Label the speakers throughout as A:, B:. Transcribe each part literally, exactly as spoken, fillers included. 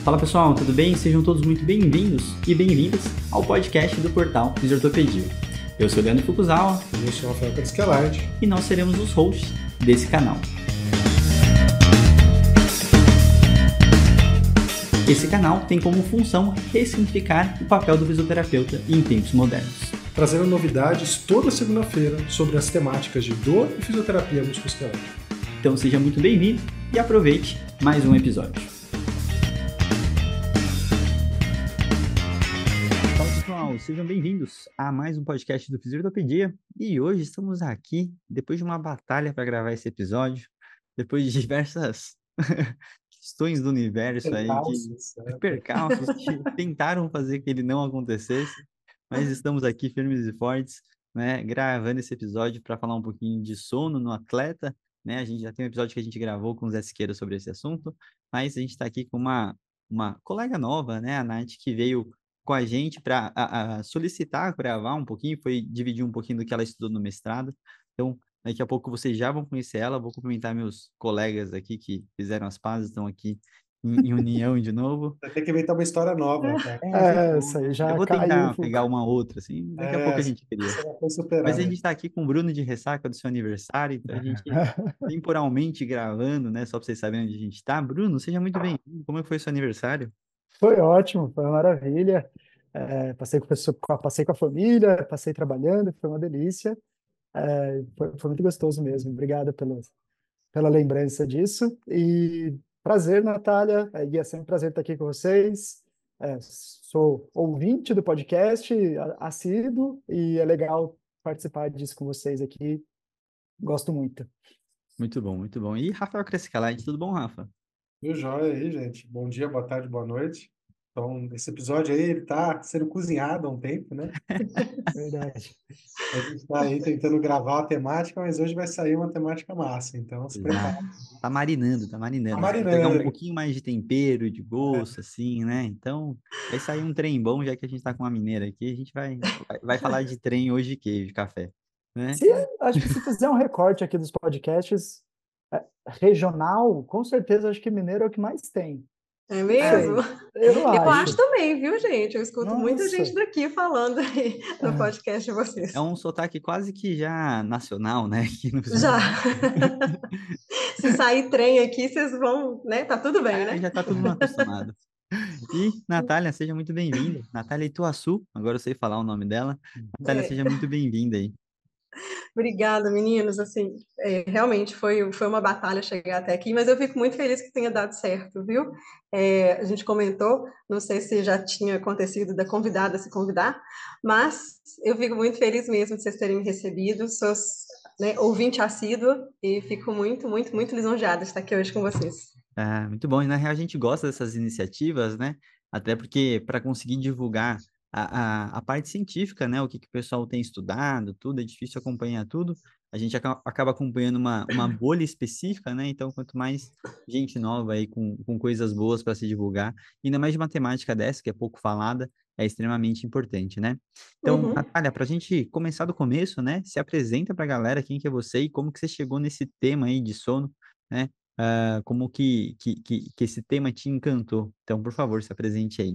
A: Fala pessoal, tudo bem? Sejam todos muito bem-vindos e bem-vindas ao podcast do portal Fisiortopedia. Eu sou o Leandro Fukuzawa.
B: E eu sou o Rafael Cariscalard.
A: E nós seremos os hosts desse canal. Esse canal tem como função ressignificar o papel do fisioterapeuta em tempos modernos,
B: trazendo novidades toda segunda-feira sobre as temáticas de dor e fisioterapia musculoesquelética.
A: Então seja muito bem-vindo e aproveite mais um episódio. Fala pessoal, sejam bem-vindos a mais um podcast do Fisiortopedia. E hoje estamos aqui, depois de uma batalha para gravar esse episódio, depois de diversas questões do universo aí, que, percalços que tentaram fazer que ele não acontecesse, mas estamos aqui firmes e fortes, né, gravando esse episódio para falar um pouquinho de sono no atleta, né? A gente já tem um episódio que a gente gravou com o Zé Siqueira sobre esse assunto, mas a gente está aqui com uma, uma colega nova, né, a Nath, que veio com a gente para solicitar gravar um pouquinho, foi dividir um pouquinho do que ela estudou no mestrado. Então, daqui a pouco vocês já vão conhecer ela. Vou cumprimentar meus colegas aqui que fizeram as pazes, estão aqui em, em união de novo.
B: Vai ter que inventar uma história nova, cara.
C: É, isso aí já
A: Eu vou
C: caiu,
A: tentar
C: Fuca.
A: pegar uma outra, assim, daqui
B: É,
A: a pouco a gente cria. Mas a gente está aqui com o Bruno de ressaca do seu aniversário, então a gente temporalmente gravando, né, só para vocês saberem onde a gente está. Bruno, seja muito bem-vindo. Como é que foi o seu aniversário?
C: Foi ótimo, foi uma maravilha. É, passei com, pessoa- com a- passei com a família, passei trabalhando, foi uma delícia. É, foi, foi muito gostoso mesmo. Obrigado pela, pela lembrança disso. E prazer, Natália. É, Gui, é sempre um prazer estar aqui com vocês. É, sou ouvinte do podcast, a- assíduo, e é legal participar disso com vocês aqui. Gosto muito.
A: Muito bom, muito bom. E Rafael Crescalade, tudo bom, Rafa?
B: Tudo jóia aí, gente. Bom dia, boa tarde, boa noite. Então, esse episódio aí, ele tá sendo cozinhado há um tempo, né?
C: Verdade.
B: A gente tá aí tentando gravar a temática, mas hoje vai sair uma temática massa, então se prepara.
A: Tá marinando, tá marinando.
B: Tá
A: Vai pegar um
B: marinando.
A: pouquinho mais de tempero, de gosto, assim, né? Então, vai sair um trem bom, já que a gente tá com uma mineira aqui. A gente vai, vai, vai falar de trem hoje de queijo, de café, né?
C: Se, acho que se fizer um recorte aqui dos podcasts é, regional, com certeza acho que mineiro é o que mais tem.
D: É mesmo?
C: Eu
D: Eu
C: acho.
D: acho também, viu, gente? Eu escuto muita
C: Nossa.
D: gente daqui falando aí no podcast de vocês.
A: É um sotaque quase que já nacional, né? Aqui no
D: Já. Se sair trem aqui, vocês vão, né? Tá tudo bem,
A: É,
D: né?
A: já tá todo mundo acostumado. E, Natália, seja muito bem-vinda. Natália Ituaçu, agora eu sei falar o nome dela. Natália,
D: É.
A: seja muito bem-vinda aí.
D: Obrigada, meninos. Assim, é, realmente foi, foi uma batalha chegar até aqui, mas eu fico muito feliz que tenha dado certo, viu? É, a gente comentou, não sei se já tinha acontecido da convidada se convidar, mas eu fico muito feliz mesmo de vocês terem me recebido. Sou, né, ouvinte assídua e fico muito, muito, muito lisonjeada de estar aqui hoje com vocês.
A: Ah, muito bom. E na real a gente gosta dessas iniciativas, né? Até porque para conseguir divulgar a, a, a parte científica, né? O que, que o pessoal tem estudado, tudo, é difícil acompanhar tudo. A gente aca- acaba acompanhando uma, uma bolha específica, né? Então, quanto mais gente nova aí com, com coisas boas para se divulgar, ainda mais de matemática dessa, que é pouco falada, é extremamente importante, né? Então,
D: Uhum.
A: Natália, para a gente começar do começo, né? Se apresenta para a galera quem que é você e como que você chegou nesse tema aí de sono, né? Ah, como que, que, que, que esse tema te encantou. Então, por favor, se apresente aí.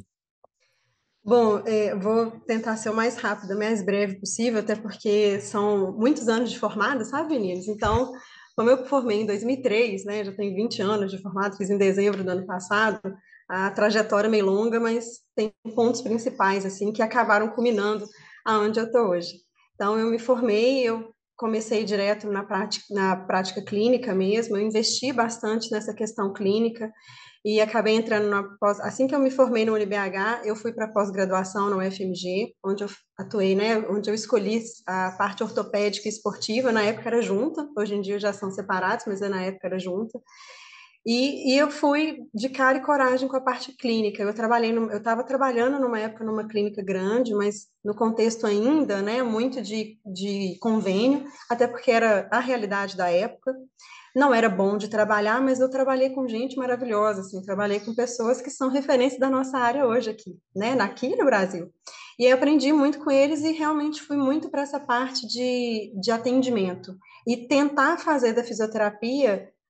D: Bom, é, vou tentar ser o mais rápida, mais breve possível, até porque são muitos anos de formada, sabe, meninos? Então, como eu formei em dois mil e três, né, já tenho vinte anos de formado, fiz em dezembro do ano passado, a trajetória é meio longa, mas tem pontos principais, assim, que acabaram culminando aonde eu estou hoje. Então, eu me formei, eu comecei direto na prática, na prática clínica mesmo, eu investi bastante nessa questão clínica, e acabei entrando na pós, assim que eu me formei no U N B H, eu fui para pós-graduação na U F M G, onde eu atuei, né, onde eu escolhi a parte ortopédica e esportiva, na época era junta, hoje em dia já são separados, mas na época era junta, e, e eu fui de cara e coragem com a parte clínica, eu trabalhei, no, eu estava trabalhando numa época numa clínica grande, mas no contexto ainda, né, muito de, de convênio, até porque era a realidade da época. Não era bom de trabalhar, mas eu trabalhei com gente maravilhosa, assim, trabalhei com pessoas que são referência da nossa área hoje aqui, né, aqui no Brasil. E eu aprendi muito com eles e realmente fui muito para essa parte de, de atendimento. E tentar fazer da fisioterapia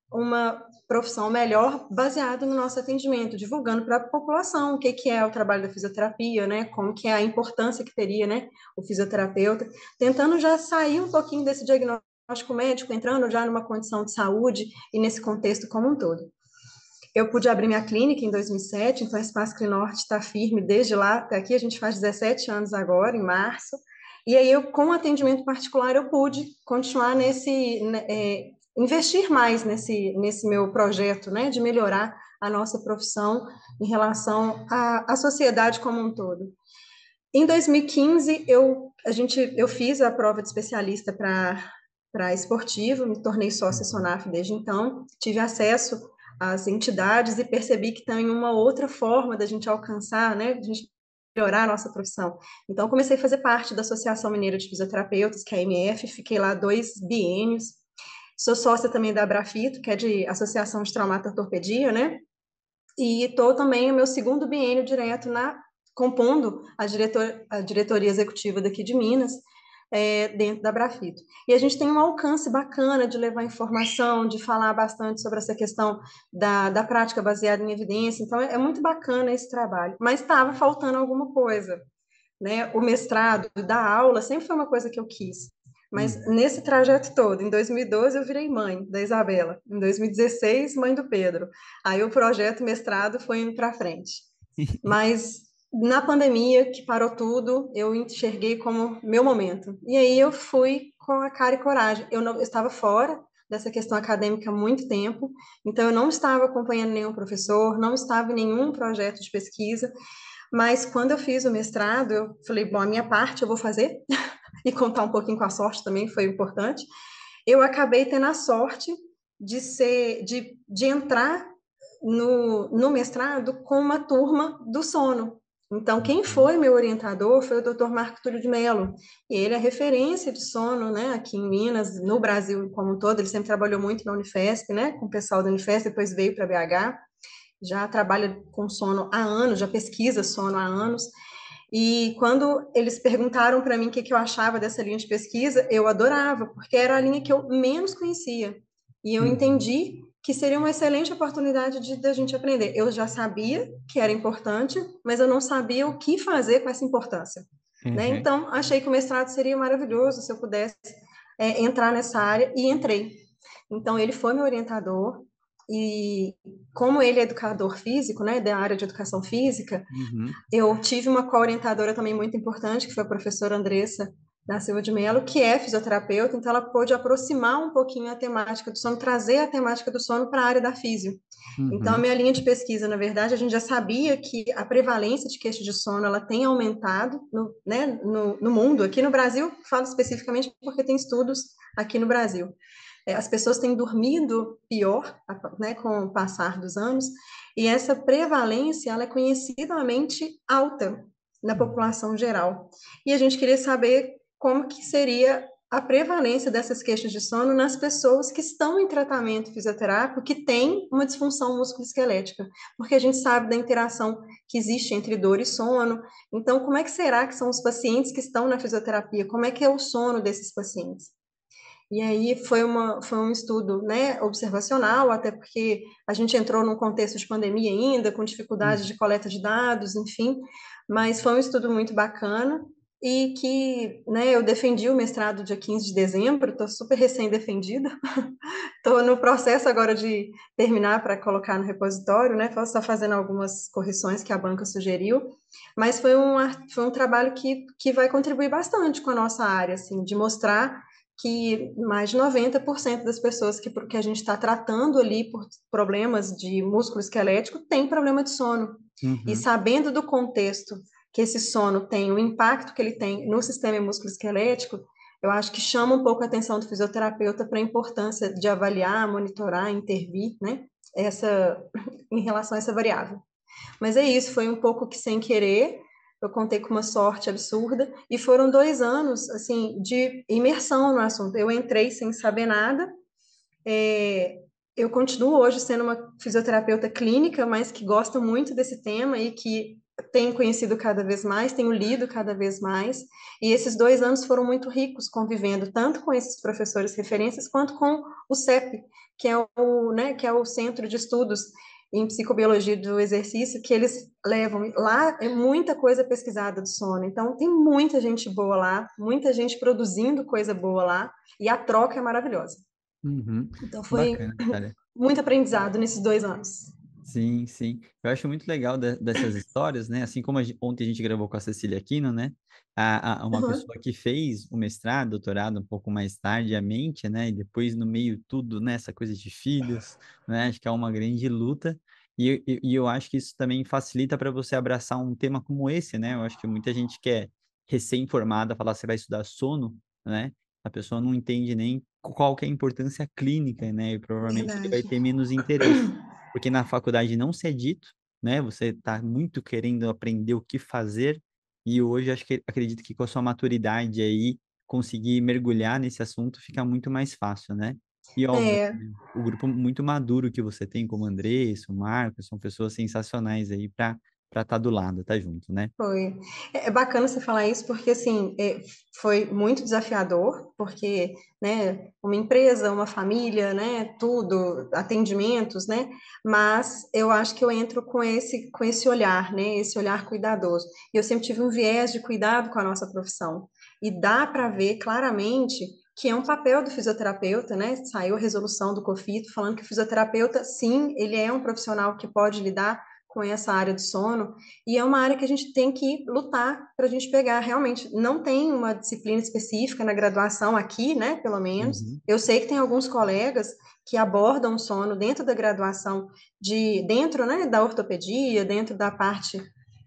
D: uma profissão melhor baseado no nosso atendimento, divulgando para a população o que, que é o trabalho da fisioterapia, né, como que é a importância que teria, né, o fisioterapeuta, tentando já sair um pouquinho desse diagnóstico médico, entrando já numa condição de saúde e nesse contexto como um todo. Eu pude abrir minha clínica em dois mil e sete, então a Espaço Clinorte está firme desde lá até aqui, a gente faz dezessete anos agora, em março, e aí eu, com atendimento particular, eu pude continuar nesse, né, é, investir mais nesse, nesse meu projeto, né, de melhorar a nossa profissão em relação à, à sociedade como um todo. Em dois mil e quinze, eu, a gente, eu fiz a prova de especialista para para esportivo, me tornei sócia Sonaf desde então, tive acesso às entidades e percebi que tem uma outra forma da gente alcançar, né, de a gente melhorar a nossa profissão. Então, comecei a fazer parte da Associação Mineira de Fisioterapeutas, que é a M F, fiquei lá dois biênios. Sou sócia também da Abrafito, que é de Associação de Traumato-Ortopedia, né? E estou também no meu segundo biênio direto na compondo a, diretor, a diretoria executiva daqui de Minas, é, dentro da Abrafito. E a gente tem um alcance bacana de levar informação, de falar bastante sobre essa questão da, da prática baseada em evidência, então é, é muito bacana esse trabalho. Mas estava faltando alguma coisa, né? O mestrado, dar aula, sempre foi uma coisa que eu quis. Mas hum. nesse trajeto todo, em dois mil e doze eu virei mãe da Isabela, em dois mil e dezesseis mãe do Pedro. Aí o projeto mestrado foi indo para frente. Mas na pandemia, que parou tudo, eu enxerguei como meu momento. E aí eu fui com a cara e coragem. Eu, não, eu estava fora dessa questão acadêmica há muito tempo, então eu não estava acompanhando nenhum professor, não estava em nenhum projeto de pesquisa, mas quando eu fiz o mestrado, eu falei, bom, a minha parte eu vou fazer, e contar um pouquinho com a sorte também foi importante. Eu acabei tendo a sorte de ser, de, de entrar no, no mestrado com uma turma do sono. Então, quem foi meu orientador foi o doutor Marco Túlio de Mello. E ele é referência de sono, né, aqui em Minas, no Brasil como um todo. Ele sempre trabalhou muito na Unifesp, né, com o pessoal da Unifesp, depois veio para B H. Já trabalha com sono há anos, já pesquisa sono há anos. E quando eles perguntaram para mim o que, que eu achava dessa linha de pesquisa, eu adorava, porque era a linha que eu menos conhecia. E eu uhum. entendi que seria uma excelente oportunidade de, de a gente aprender. Eu já sabia que era importante, mas eu não sabia o que fazer com essa importância. Uhum. Né? Então, achei que o mestrado seria maravilhoso se eu pudesse é, entrar nessa área, e entrei. Então, ele foi meu orientador, e como ele é educador físico, né, da área de educação física, uhum. eu tive uma co-orientadora também muito importante, que foi a professora Andressa da Silva de Mello, que é fisioterapeuta, então ela pôde aproximar um pouquinho a temática do sono, trazer a temática do sono para a área da físio. Uhum. Então, a minha linha de pesquisa, na verdade, a gente já sabia que a prevalência de queixas de sono, ela tem aumentado no, né, no, no mundo. Aqui no Brasil, falo especificamente porque tem estudos aqui no Brasil. As pessoas têm dormido pior, né, com o passar dos anos, e essa prevalência, ela é conhecidamente alta na população geral. E a gente queria saber como que seria a prevalência dessas queixas de sono nas pessoas que estão em tratamento fisioterápico, que têm uma disfunção musculoesquelética, porque a gente sabe da interação que existe entre dor e sono. Então, como é que será que são os pacientes que estão na fisioterapia? Como é que é o sono desses pacientes? E aí foi, uma, foi um estudo, né, observacional, até porque a gente entrou num contexto de pandemia ainda, com dificuldade de coleta de dados, enfim, mas foi um estudo muito bacana e que, né, eu defendi o mestrado dia quinze de dezembro, estou super recém-defendida, estou no processo agora de terminar para colocar no repositório, né, só fazendo algumas correções que a banca sugeriu, mas foi um, foi um trabalho que, que vai contribuir bastante com a nossa área, assim, de mostrar que mais de noventa por cento das pessoas que, que a gente está tratando ali por problemas de músculo esquelético tem problema de sono. Uhum. E sabendo do contexto que esse sono tem, o impacto que ele tem no sistema músculo esquelético, eu acho que chama um pouco a atenção do fisioterapeuta para a importância de avaliar, monitorar, intervir, né, essa, em relação a essa variável. Mas é isso, foi um pouco que sem querer, eu contei com uma sorte absurda, e foram dois anos, assim, de imersão no assunto. Eu entrei sem saber nada, é, eu continuo hoje sendo uma fisioterapeuta clínica, mas que gosta muito desse tema e que tenho conhecido cada vez mais, tenho lido cada vez mais, e esses dois anos foram muito ricos convivendo tanto com esses professores referências quanto com o C E P, que é o, né, que é o Centro de Estudos em Psicobiologia do Exercício, que eles levam lá, é muita coisa pesquisada do sono, então tem muita gente boa lá, muita gente produzindo coisa boa lá, e a troca é maravilhosa.
A: Uhum.
D: Então foi
A: Bacana, cara.
D: muito aprendizado nesses dois anos.
A: Sim, sim. Eu acho muito legal de- dessas histórias, né? Assim como a gen- ontem a gente gravou com a Cecília Aquino, né? A, a- uma
D: Uhum.
A: pessoa que fez o mestrado, doutorado um pouco mais tardiamente, né? E depois no meio tudo, né? Essa coisa de filhos, né? Acho que é uma grande luta. E, e, e eu acho que isso também facilita para você abraçar um tema como esse, né? Eu acho que muita gente que é recém-formada, falar você vai estudar sono, né? A pessoa não entende nem qual que é a importância clínica, né? E provavelmente ele vai
D: Verdade.
A: ter menos interesse porque na faculdade não se é dito, né? Você está muito querendo aprender o que fazer, e hoje acho que acredito que com a sua maturidade aí, conseguir mergulhar nesse assunto fica muito mais fácil, né? E óbvio,
D: É,
A: né, o grupo muito maduro que você tem, como o Andrés, o Marcos, são pessoas sensacionais aí para para estar do lado, tá junto, né?
D: foi. É é bacana você falar isso, porque assim, é, foi muito desafiador, porque, né, uma empresa, uma família, né, tudo, atendimentos, né, mas eu acho que eu entro com esse, com esse olhar, né, esse olhar cuidadoso. E eu sempre tive um viés de cuidado com a nossa profissão. E dá para ver claramente que é um papel do fisioterapeuta, né? Saiu a resolução do COFITO falando que o fisioterapeuta, sim, ele é um profissional que pode lidar com essa área do sono, e é uma área que a gente tem que lutar para a gente pegar. Realmente, não tem uma disciplina específica na graduação aqui, né? Pelo menos.
A: Uhum.
D: Eu sei que tem alguns colegas que abordam o sono dentro da graduação, de dentro, né, da ortopedia, dentro da parte,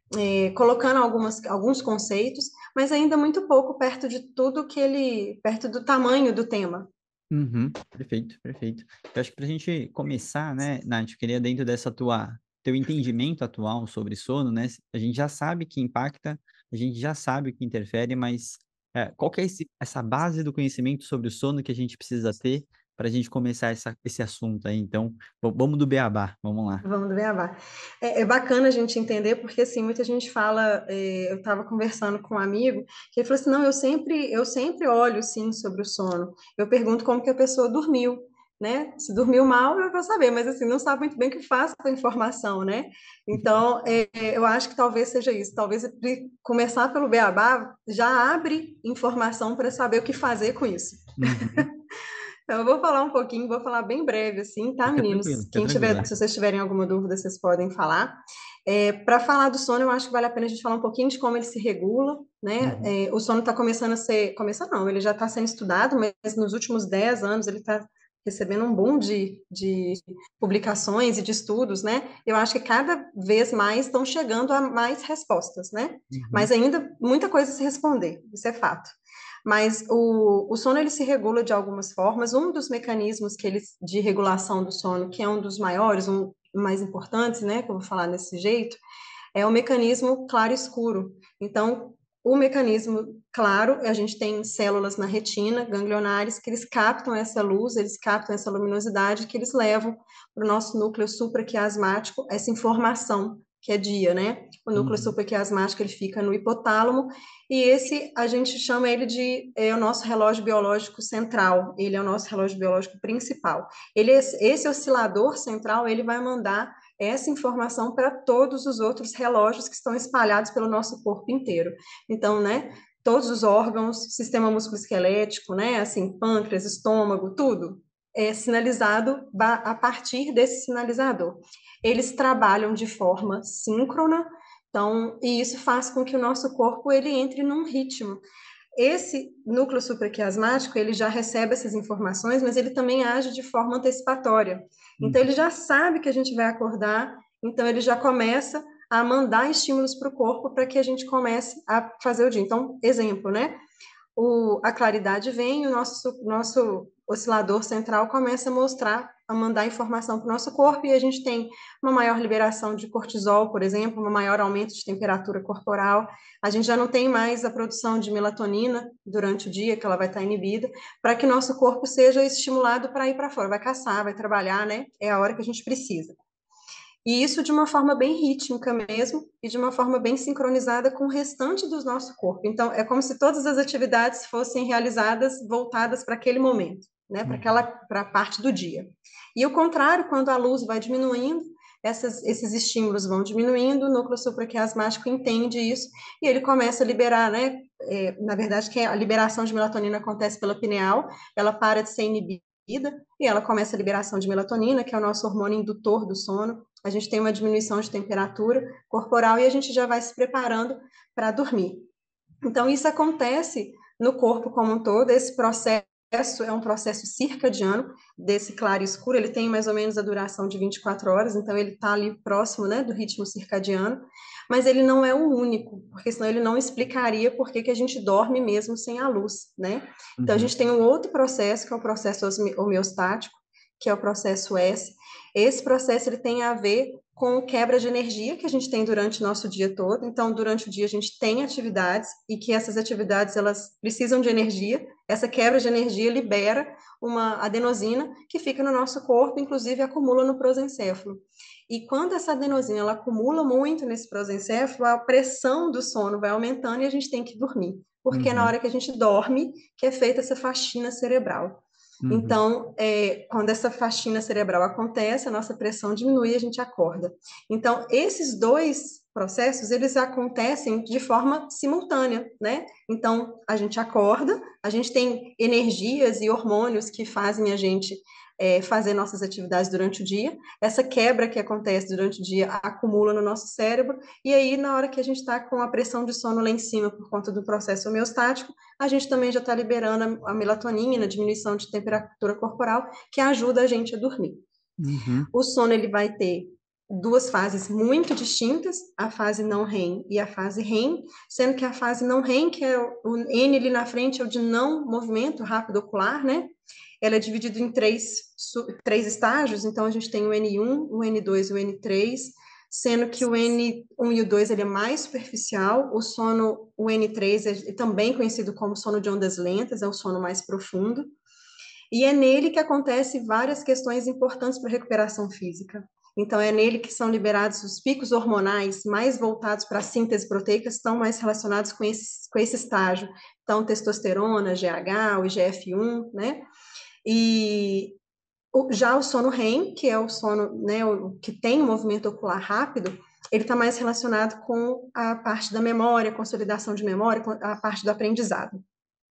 D: é, colocando algumas, alguns conceitos, mas ainda muito pouco perto de tudo que ele, perto do tamanho do tema.
A: Uhum, perfeito, perfeito. Eu acho que para a gente começar, né, Nath, eu queria dentro dessa tua, teu entendimento atual sobre sono, né, a gente já sabe que impacta, a gente já sabe que interfere, mas é, qual que é esse, essa base do conhecimento sobre o sono que a gente precisa ter para a gente começar essa, esse assunto aí? Então, v- vamos do beabá, vamos lá.
D: Vamos do beabá. É, é bacana a gente entender, porque assim, muita gente fala, é, eu estava conversando com um amigo, que ele falou assim, não, eu sempre, eu sempre olho, sim, sobre o sono. Eu pergunto como que a pessoa dormiu, né? Se dormiu mal, eu vou saber, mas assim, não sabe muito bem o que faz com a informação, né? Então, é, eu acho que talvez seja isso. Talvez começar pelo beabá já abre informação para saber o que fazer com isso.
A: Uhum.
D: Então, eu vou falar um pouquinho, vou falar bem breve, assim, tá,
A: Fica tranquilo,
D: meninos?
A: fica
D: Quem tiver,
A: tranquila.
D: se vocês tiverem alguma dúvida, vocês podem falar. É, para falar do sono, eu acho que vale a pena a gente falar um pouquinho de como ele se regula, né?
A: Uhum.
D: É, o sono está começando a ser, começando não, ele já está sendo estudado, mas nos últimos dez anos ele está recebendo um boom de, de publicações e de estudos, né? Eu acho que cada vez mais estão chegando a mais respostas, né?
A: Uhum.
D: Mas ainda muita coisa a se responder, isso é fato. Mas o, o sono ele se regula de algumas formas. Um dos mecanismos que eles, de regulação do sono, que é um dos maiores, um mais importantes, né, que eu vou falar desse jeito, é o mecanismo claro-escuro. Então, o mecanismo claro, a gente tem células na retina, ganglionares, que eles captam essa luz, eles captam essa luminosidade, que eles levam para o nosso núcleo supraquiasmático essa informação, que é dia, né? O núcleo
A: Uhum.
D: supraquiasmático, ele fica no hipotálamo, e esse, a gente chama ele de, é o nosso relógio biológico central, ele é o nosso relógio biológico principal. Ele, esse oscilador central, ele vai mandar essa informação para todos os outros relógios que estão espalhados pelo nosso corpo inteiro. Então, né, todos os órgãos, sistema musculoesquelético, né, assim, pâncreas, estômago, tudo é sinalizado a partir desse sinalizador. Eles trabalham de forma síncrona, então, e isso faz com que o nosso corpo ele entre num ritmo. Esse núcleo supraquiasmático, ele já recebe essas informações, mas ele também age de forma antecipatória. Então,
A: Uhum.
D: ele já sabe que a gente vai acordar, então ele já começa a mandar estímulos para o corpo para que a gente comece a fazer o dia. Então, exemplo, né? O, a claridade vem, o nosso, nosso oscilador central começa a mostrar, a mandar informação para o nosso corpo, e a gente tem uma maior liberação de cortisol, por exemplo, um maior aumento de temperatura corporal. A gente já não tem mais a produção de melatonina durante o dia, que ela vai estar inibida, para que nosso corpo seja estimulado para ir para fora, vai caçar, vai trabalhar, né? É a hora que a gente precisa. E isso de uma forma bem rítmica mesmo, e de uma forma bem sincronizada com o restante do nosso corpo. Então, é como se todas as atividades fossem realizadas voltadas para aquele momento, né? Para aquela, para a parte do dia. E o contrário, quando a luz vai diminuindo, essas, esses estímulos vão diminuindo, o núcleo supraquiasmático entende isso, e ele começa a liberar, né? É, na verdade, que a liberação de melatonina acontece pela pineal, ela para de ser inibida, e ela começa a liberação de melatonina, que é o nosso hormônio indutor do sono. A gente tem uma diminuição de temperatura corporal e a gente já vai se preparando para dormir. Então, isso acontece no corpo como um todo, esse processo é um processo circadiano, desse claro e escuro, ele tem mais ou menos a duração de vinte e quatro horas, então ele está ali próximo, né, do ritmo circadiano, mas ele não é o único, porque senão ele não explicaria por que que a gente dorme mesmo sem a luz, né? Então, a
A: Uhum.
D: gente tem um outro processo, que é o processo homeostático, que é o processo S. Esse processo ele tem a ver com quebra de energia que a gente tem durante o nosso dia todo. Então, durante o dia a gente tem atividades e que essas atividades elas precisam de energia. Essa quebra de energia libera uma adenosina que fica no nosso corpo, inclusive acumula no prosencéfalo. E quando essa adenosina ela acumula muito nesse prosencéfalo, a pressão do sono vai aumentando e a gente tem que dormir. Porque é na
A: Uhum.
D: hora que a gente dorme que é feita essa faxina cerebral.
A: Uhum.
D: Então, é, quando essa faxina cerebral acontece, a nossa pressão diminui e a gente acorda. Então, esses dois processos, eles acontecem de forma simultânea, né? Então, a gente acorda, a gente tem energias e hormônios que fazem a gente é, fazer nossas atividades durante o dia. Essa quebra que acontece durante o dia acumula no nosso cérebro, e aí, na hora que a gente está com a pressão de sono lá em cima por conta do processo homeostático, a gente também já está liberando a melatonina, a diminuição de temperatura corporal, que ajuda a gente a dormir.
A: Uhum.
D: O sono ele vai ter duas fases muito distintas, a fase não REM e a fase REM, sendo que a fase não REM, que é o N ali na frente, é o de não movimento rápido ocular, né? Ela é dividida em três, três estágios, então a gente tem o N um, o N dois e o N três, sendo que o N um e o dois ele é mais superficial, o sono, o N três é também conhecido como sono de ondas lentas, é o sono mais profundo, e é nele que acontecem várias questões importantes para a recuperação física. Então, é nele que são liberados os picos hormonais mais voltados para a síntese proteica, estão mais relacionados com esse, com esse estágio. Então, testosterona, G H, o I G F um, né? E já o sono REM, que é o sono, né, o, que tem um movimento ocular rápido, ele está mais relacionado com a parte da memória, consolidação de memória, com a parte do aprendizado.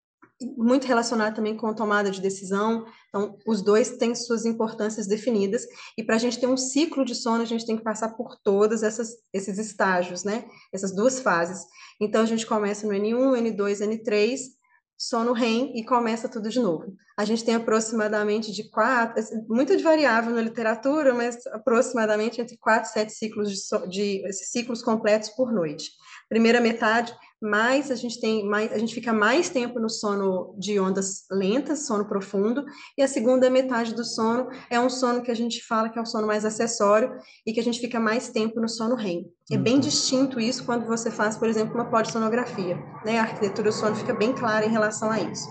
D: Muito relacionado também com a tomada de decisão. Então, os dois têm suas importâncias definidas, e para a gente ter um ciclo de sono, a gente tem que passar por todos essas, esses estágios, né? Essas duas fases. Então, a gente começa no N um, N dois, N três, sono REM e começa tudo de novo. A gente tem aproximadamente de quatro, muito variável na literatura, mas aproximadamente entre quatro e sete ciclos de, so, de esses ciclos completos por noite. Primeira metade, mais a gente tem mais, a gente fica mais tempo no sono de ondas lentas, sono profundo, e a segunda metade do sono é um sono que a gente fala que é um sono mais acessório e que a gente fica mais tempo no sono REM. É bem
A: Uhum.
D: distinto isso quando você faz, por exemplo, uma polissonografia, né? A arquitetura do sono fica bem clara em relação a isso.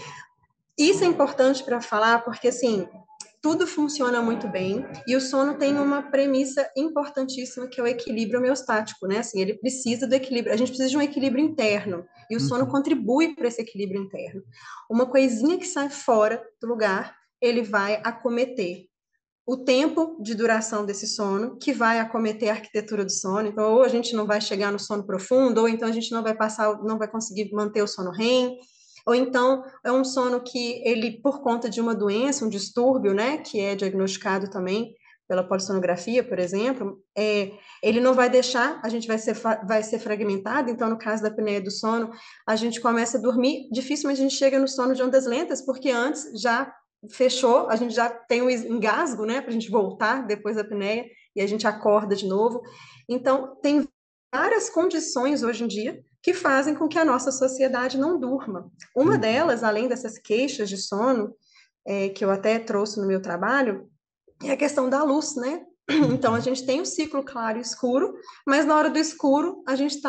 D: Isso é importante para falar porque, assim, tudo funciona muito bem e o sono tem uma premissa importantíssima que é o equilíbrio homeostático, né? Assim, ele precisa do equilíbrio, a gente precisa de um equilíbrio interno e o sono
A: Uhum.
D: contribui para esse equilíbrio interno. Uma coisinha que sai fora do lugar, ele vai acometer o tempo de duração desse sono, que vai acometer a arquitetura do sono. Então, ou a gente não vai chegar no sono profundo, ou então a gente não vai passar, não vai conseguir manter o sono REM, ou então é um sono que ele, por conta de uma doença, um distúrbio, né, que é diagnosticado também pela polissonografia, por exemplo, é, ele não vai deixar, a gente vai ser, vai ser fragmentado. Então, no caso da apneia do sono, a gente começa a dormir, dificilmente a gente chega no sono de ondas lentas, porque antes já fechou, a gente já tem um engasgo, né, para a gente voltar depois da apneia, e a gente acorda de novo. Então, tem várias condições hoje em dia que fazem com que a nossa sociedade não durma. Uma
A: Uhum.
D: delas, além dessas queixas de sono, é, que eu até trouxe no meu trabalho, é a questão da luz, né? Então, a
A: Uhum.
D: gente tem o ciclo claro e escuro, mas na hora do escuro, a gente está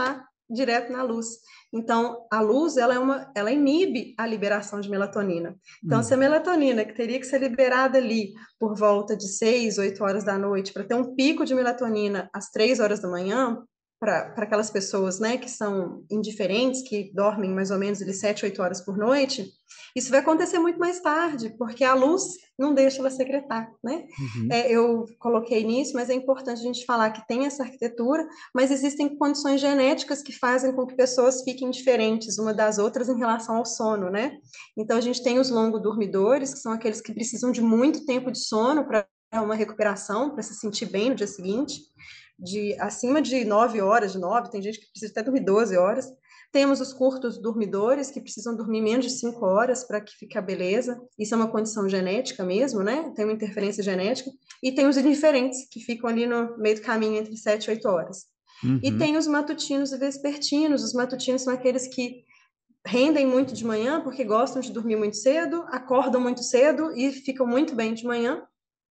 D: direto na luz. Então, a luz, ela, é uma, ela inibe a liberação de melatonina. Então,
A: Hum.
D: se a melatonina, que teria que ser liberada ali por volta de seis, oito horas da noite, para ter um pico de melatonina às três horas da manhã, para aquelas pessoas, né, que são indiferentes, que dormem mais ou menos ali sete, oito horas por noite, isso vai acontecer muito mais tarde, porque a luz não deixa ela secretar, né?
A: Uhum.
D: É, eu coloquei nisso, mas é importante a gente falar que tem essa arquitetura, mas existem condições genéticas que fazem com que pessoas fiquem diferentes uma das outras em relação ao sono, né? Então, a gente tem os longo-dormidores, que são aqueles que precisam de muito tempo de sono para uma recuperação, para se sentir bem no dia seguinte, de acima de nove horas, de nove, tem gente que precisa até dormir doze horas. Temos os curtos dormidores, que precisam dormir menos de cinco horas para que fique a beleza. Isso é uma condição genética mesmo, né? Tem uma interferência genética. E tem os indiferentes, que ficam ali no meio do caminho entre sete e oito horas. E
A: Uhum.
D: tem os matutinos e vespertinos. Os matutinos são aqueles que rendem muito de manhã, porque gostam de dormir muito cedo, acordam muito cedo e ficam muito bem de manhã.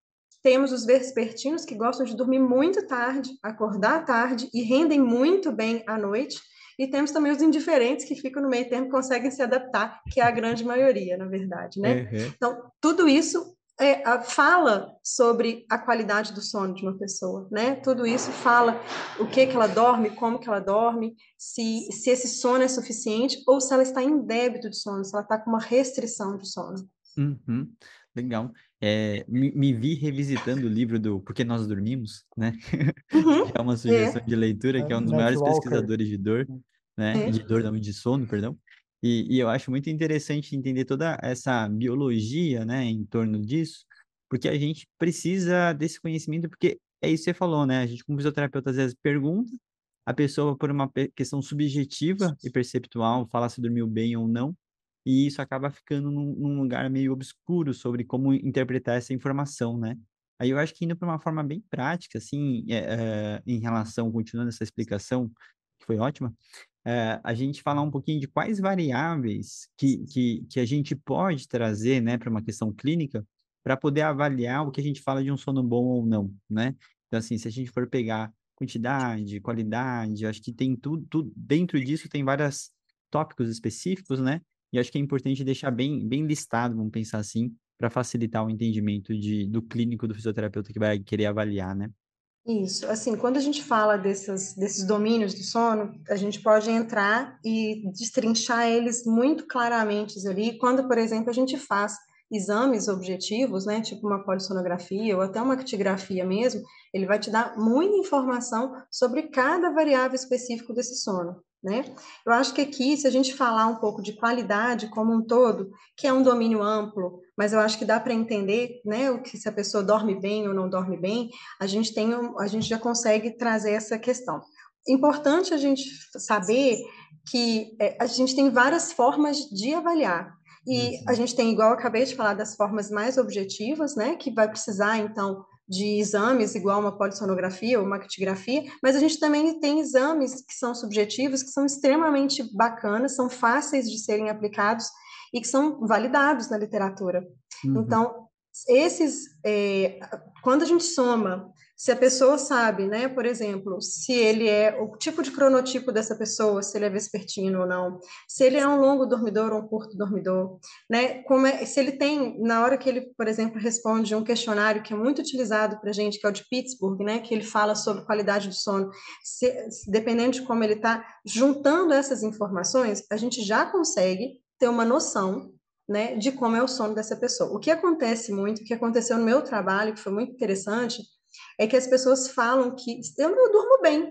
D: Temos os vespertinos, que gostam de dormir muito tarde, acordar tarde e rendem muito bem à noite. E temos também os indiferentes, que ficam no meio termo, conseguem se adaptar, que é a grande maioria, na verdade, né?
A: Uhum.
D: Então, tudo isso é, a, fala sobre a qualidade do sono de uma pessoa, né? Tudo isso fala o que que ela dorme, como que ela dorme, se, se esse sono é suficiente ou se ela está em débito de sono, se ela está com uma restrição de sono.
A: Uhum. Legal. É, me, me vi revisitando o livro do Por que Nós Dormimos, né? Que é
D: Uhum,
A: uma sugestão
D: é,
A: de leitura, que é um dos
C: Matt
A: maiores
C: Walker.
A: pesquisadores de dor, né?
D: é.
A: De dor, não, de sono, perdão. E, e eu acho muito interessante entender toda essa biologia, né, em torno disso, porque a gente precisa desse conhecimento, porque é isso que você falou, né? A gente, como fisioterapeuta, às vezes pergunta, a pessoa, por uma pe- questão subjetiva e perceptual, fala se dormiu bem ou não, e isso acaba ficando num, num lugar meio obscuro sobre como interpretar essa informação, né? Aí eu acho que indo para uma forma bem prática, assim, é, é, em relação, continuando essa explicação, que foi ótima, é, a gente falar um pouquinho de quais variáveis que, que, que a gente pode trazer, né, para uma questão clínica, para poder avaliar o que a gente fala de um sono bom ou não, né? Então, assim, se a gente for pegar quantidade, qualidade, acho que tem tudo, tudo dentro disso tem vários tópicos específicos, né? E acho que é importante deixar bem, bem listado, vamos pensar assim, para facilitar o entendimento de, do clínico do fisioterapeuta que vai querer avaliar, né?
D: Isso, assim, quando a gente fala desses, desses domínios do sono, a gente pode entrar e destrinchar eles muito claramente ali, quando, por exemplo, a gente faz exames objetivos, né, tipo uma polissonografia ou até uma actigrafia mesmo, ele vai te dar muita informação sobre cada variável específico desse sono, né? Eu acho que aqui, se a gente falar um pouco de qualidade como um todo, que é um domínio amplo, mas eu acho que dá para entender, né, o que se a pessoa dorme bem ou não dorme bem, a gente tem, a gente já consegue trazer essa questão. Importante a gente saber que é, a gente tem várias formas de avaliar. E a
A: Uhum.
D: gente tem, igual eu acabei de falar, das formas mais objetivas, né, que vai precisar, então, de exames, igual uma polissonografia ou uma actigrafia, mas a gente também tem exames que são subjetivos, que são extremamente bacanas, são fáceis de serem aplicados e que são validados na literatura.
A: Uhum.
D: Então, esses, é, quando a gente soma, se a pessoa sabe, né, por exemplo, se ele é o tipo de cronotipo dessa pessoa, se ele é vespertino ou não, se ele é um longo dormidor ou um curto dormidor, né, como é, se ele tem, na hora que ele, por exemplo, responde um questionário que é muito utilizado para a gente, que é o de Pittsburgh, né, que ele fala sobre qualidade do sono, se, se, dependendo de como ele está juntando essas informações, a gente já consegue ter uma noção, né, de como é o sono dessa pessoa. O que acontece muito, o que aconteceu no meu trabalho, que foi muito interessante, é que as pessoas falam que eu, eu durmo bem.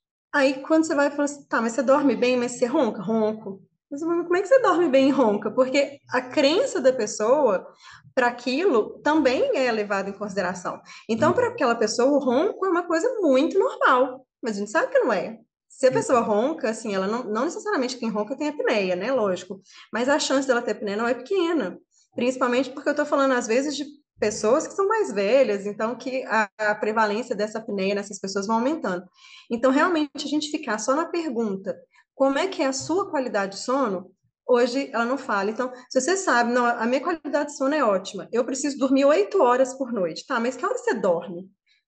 D: Aí quando você vai falar assim, tá, mas você dorme bem, mas você ronca? Ronco. Mas como é que você dorme bem e ronca? Porque a crença da pessoa para aquilo também é levada em consideração. Então, para
A: Uhum.
D: aquela pessoa, o ronco é uma coisa muito normal, mas a gente sabe que não é. Se a pessoa
A: Uhum.
D: ronca, assim, ela não, não necessariamente quem ronca tem apneia, né? Lógico. Mas a chance dela ter apneia não é pequena. Principalmente porque eu estou falando, às vezes, de pessoas que são mais velhas, então que a, a prevalência dessa apneia nessas pessoas vai aumentando. Então, realmente, a gente ficar só na pergunta, como é que é a sua qualidade de sono? Hoje ela não fala. Então, se você sabe, não, a minha qualidade de sono é ótima, eu preciso dormir oito horas por noite. Tá, mas que hora você dorme?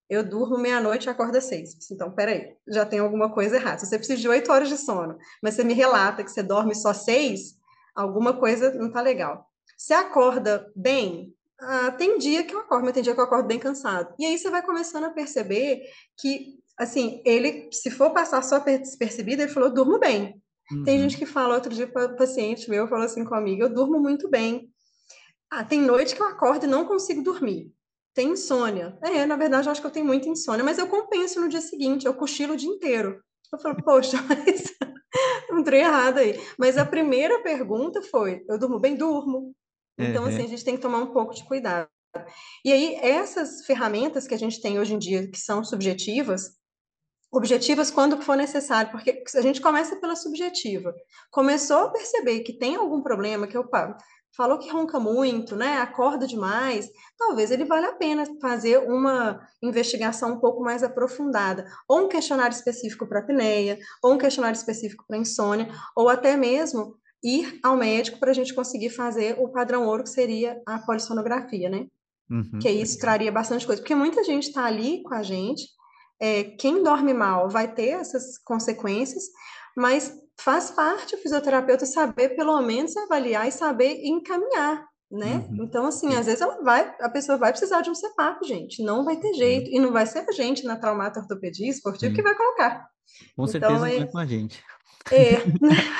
D: eu durmo meia-noite e acordo às seis. Então, peraí, já tem alguma coisa errada. Se você precisa de oito horas de sono, mas você me relata que você dorme só seis, alguma coisa não tá legal. Você acorda bem? Ah, tem dia que eu acordo, mas tem dia que eu acordo bem cansado. E aí você vai começando a perceber que, assim, ele, se for passar só despercebido, ele falou, eu durmo bem. Tem gente
A: Uhum.
D: que fala, outro dia, pa- paciente meu falou assim comigo, eu durmo muito bem. Ah, tem noite que eu acordo e não consigo dormir. Tem insônia. É, na verdade, eu acho que eu tenho muita insônia, mas eu compenso no dia seguinte, eu cochilo o dia inteiro. Eu falo, poxa, mas não trem errado aí. Mas a primeira pergunta foi: eu durmo bem? Durmo. Então, assim,
A: Uhum.
D: a gente tem que tomar um pouco de cuidado. E aí, essas ferramentas que a gente tem hoje em dia, que são subjetivas, objetivas quando for necessário, porque a gente começa pela subjetiva. Começou a perceber que tem algum problema, que opa, falou que ronca muito, né? Acorda demais, talvez ele valha a pena fazer uma investigação um pouco mais aprofundada, ou um questionário específico para apneia, ou um questionário específico para insônia, ou até mesmo ir ao médico para a gente conseguir fazer o padrão ouro, que seria a polissonografia, né? Que
A: Uhum.
D: isso traria bastante coisa, porque muita gente está ali com a gente, é, quem dorme mal vai ter essas consequências, mas faz parte o fisioterapeuta saber pelo menos avaliar e saber encaminhar, né?
A: Uhum.
D: Então, assim,
A: Sim.
D: às vezes ela vai, a pessoa vai precisar de um CPAP, gente, não vai ter jeito,
A: Uhum.
D: e não vai ser a gente na traumato ortopedia esportiva que
A: Sim.
D: vai colocar.
A: Com
D: Então,
A: certeza não
D: é,
A: é com a gente.
D: é,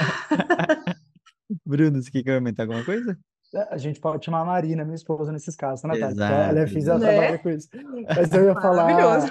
A: Bruno, você quer comentar alguma coisa?
C: A gente pode chamar a Marina, minha esposa, nesses casos, tá, Natália? Porque ela é
A: Exato,
C: física, ela
A: exato.
C: trabalha
D: né?
C: com isso. Mas eu ia
D: Maravilhoso.
C: falar.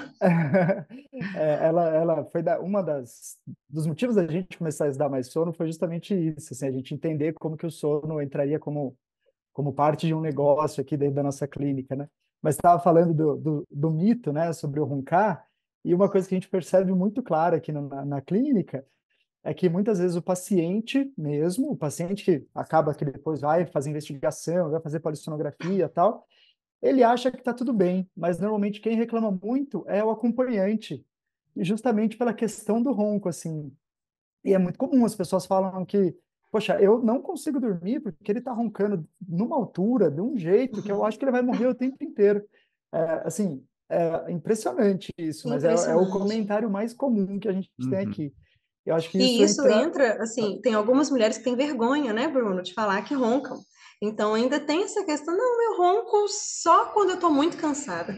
C: É, ela, ela foi da, uma das dos motivos da gente começar a estudar mais sono foi justamente isso, assim, a gente entender como que o sono entraria como, como parte de um negócio aqui dentro da nossa clínica, né? Mas estava falando do, do, do mito, né, sobre o roncar, e uma coisa que a gente percebe muito clara aqui no- na, na clínica é que muitas vezes o paciente mesmo, o paciente que acaba que depois vai fazer investigação, vai fazer polissonografia e tal, ele acha que está tudo bem, mas normalmente quem reclama muito é o acompanhante, e justamente pela questão do ronco, assim. E é muito comum, as pessoas falam que, poxa, eu não consigo dormir porque ele está roncando numa altura, de um jeito, que eu acho que ele vai morrer o tempo inteiro. É, assim, é impressionante isso, mas é, é o
D: Impressionante.
C: comentário mais comum que a gente tem
A: Uhum.
C: aqui. Eu acho que isso
D: E isso
C: entra.
D: entra, assim, tem algumas mulheres que têm vergonha, né, Bruno, de falar que roncam. Então ainda tem essa questão, não, eu ronco só quando eu tô muito cansada.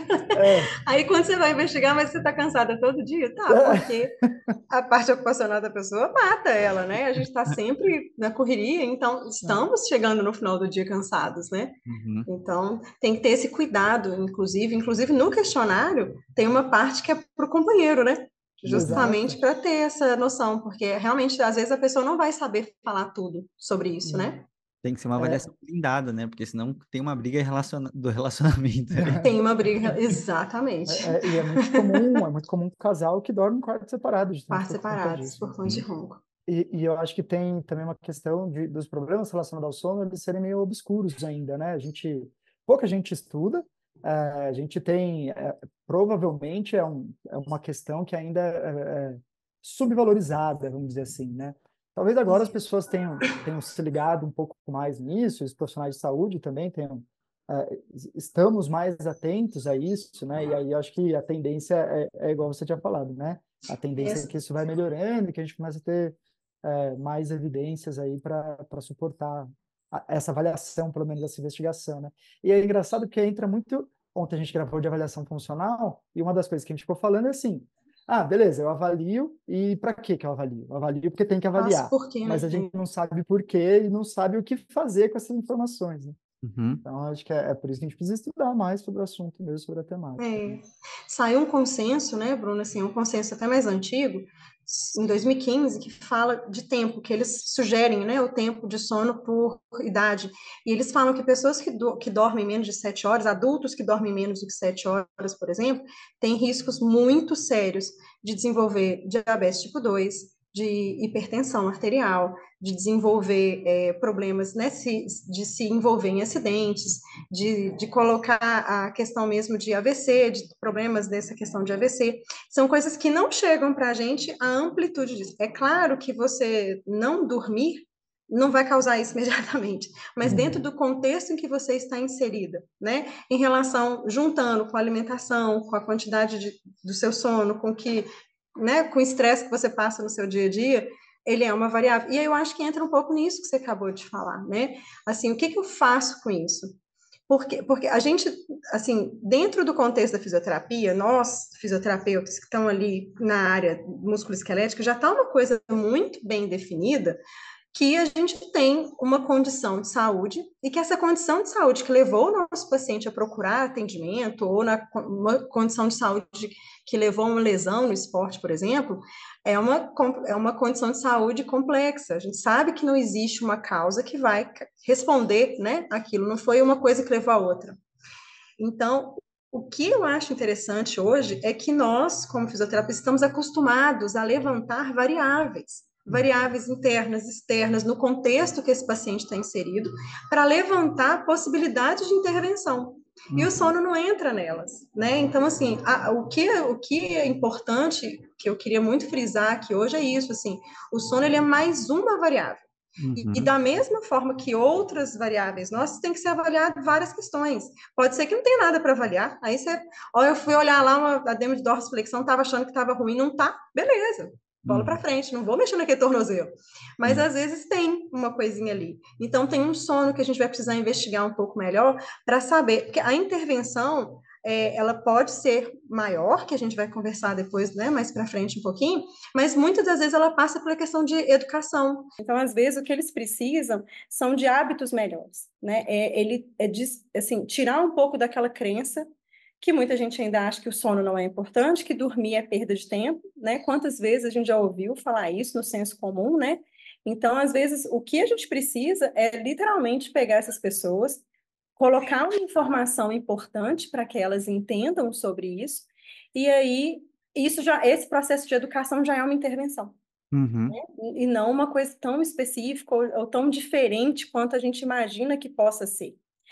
C: É,
D: Aí quando você vai investigar, mas você tá cansada todo dia? Tá,
C: é,
D: porque a parte ocupacional da pessoa mata ela, né? A gente tá sempre na correria, então estamos chegando no final do dia cansados, né?
A: Uhum.
D: Então tem que ter esse cuidado, inclusive, inclusive no questionário tem uma parte que é pro companheiro, né? Justamente
C: exato.
D: para ter essa noção, porque realmente às vezes a pessoa não vai saber falar tudo sobre isso, né?
A: Tem que ser uma
C: É,
A: avaliação blindada, né? Porque senão tem uma briga relaciona... do relacionamento ali.
D: Tem uma briga, exatamente.
C: é, é, e é muito comum, é muito comum um casal que dorme em quarto separado, justamente
D: Partes
C: por conta
D: separadas
C: disso,
D: por
C: né?
D: conta de
A: Uhum.
D: ronco.
C: E, e eu acho que tem também uma questão de, dos problemas relacionados ao sono eles serem meio obscuros ainda, né? A gente, pouca gente estuda, eh, a gente tem, eh, provavelmente é, um, é uma questão que ainda é, é subvalorizada, vamos dizer assim, né? Talvez agora as pessoas tenham, tenham se ligado um pouco mais nisso, os profissionais de saúde também tenham, eh, estamos mais atentos a isso, né? E aí eu acho que a tendência é, é igual você tinha falado, né? A tendência é
D: Esse-
C: que isso vai melhorando, que a gente começa a ter é, mais evidências aí para para suportar a- essa avaliação, pelo menos essa investigação, né? E é engraçado porque entra muito. Ontem a gente gravou de avaliação funcional e uma das coisas que a gente ficou falando é assim: ah, beleza, eu avalio e para que que eu avalio? Eu avalio porque tem que
D: Faço
C: avaliar,
D: por quê,
C: mas
D: né?
C: a gente não sabe por quê e não sabe o que fazer com essas informações, né?
A: Uhum.
C: Então acho que é, é por isso que a gente precisa estudar mais sobre o assunto mesmo, sobre a temática, né?
D: É, saiu um consenso, né, Bruno, assim, um consenso até mais antigo, em dois mil e quinze, que fala de tempo, que eles sugerem, né, o tempo de sono por idade. E eles falam que pessoas que, do, que dormem menos de sete horas, adultos que dormem menos do que sete horas, por exemplo, têm riscos muito sérios de desenvolver diabetes tipo dois, de hipertensão arterial, de desenvolver é, problemas, né, se, de se envolver em acidentes, de, de colocar a questão mesmo de A V C, de problemas dessa questão de A V C. São coisas que não chegam para a gente a amplitude disso. É claro que você não dormir não vai causar isso imediatamente, mas
C: Uhum.
D: dentro do contexto em que você está inserida, né? Em relação, juntando com a alimentação, com a quantidade de, do seu sono, com que, né, com o estresse que você passa no seu dia a dia, ele é uma variável. E aí eu acho que entra um pouco nisso que você acabou de falar, né? Assim, o que que eu faço com isso? Porque, porque a gente, assim, dentro do contexto da fisioterapia, nós, fisioterapeutas que estão ali na área musculoesquelética, já está uma coisa muito bem definida, que a gente tem uma condição de saúde e que essa condição de saúde que levou o nosso paciente a procurar atendimento ou na uma condição de saúde que levou a uma lesão no esporte, por exemplo, é uma, é uma condição de saúde complexa. A gente sabe que não existe uma causa que vai responder, né, aquilo, não foi uma coisa que levou a outra. Então, o que eu acho interessante hoje é que nós, como fisioterapeutas, estamos acostumados a levantar variáveis, variáveis internas, externas, no contexto que esse paciente está inserido, para levantar possibilidades de intervenção. E o
C: Uhum.
D: sono não entra nelas, né? Então, assim, a, o, que, o que é importante, que eu queria muito frisar aqui hoje é isso, assim, o sono ele é mais uma variável. E, e
A: Uhum.
D: da mesma forma que outras variáveis nossas, tem que ser avaliado várias questões. Pode ser que não tenha nada para avaliar. Aí você, ó, eu fui olhar lá uma adema de dorsiflexão, estava achando que estava ruim, não tá? Beleza. Bola para
A: Uhum.
D: frente, não vou mexer naquele tornozelo. Mas
A: Sim.
D: às vezes tem uma coisinha ali. Então tem um sono que a gente vai precisar investigar um pouco melhor para saber, porque a intervenção é, ela pode ser maior, que a gente vai conversar depois, né, mais para frente um pouquinho, mas muitas das vezes ela passa pela questão de educação. Então, às vezes, o que eles precisam são de hábitos melhores, né? É, ele é de, assim, tirar um pouco daquela crença que muita gente ainda acha que o sono não é importante, que dormir é perda de tempo, né? Quantas vezes a gente já ouviu falar isso no senso comum, né? Então, às vezes, o que a gente precisa é literalmente pegar essas pessoas, colocar uma informação importante para que elas entendam sobre isso, e aí isso já, esse processo de educação já é uma intervenção,
A: Uhum.
D: e não uma coisa tão específica ou, ou tão diferente quanto a gente imagina que possa ser.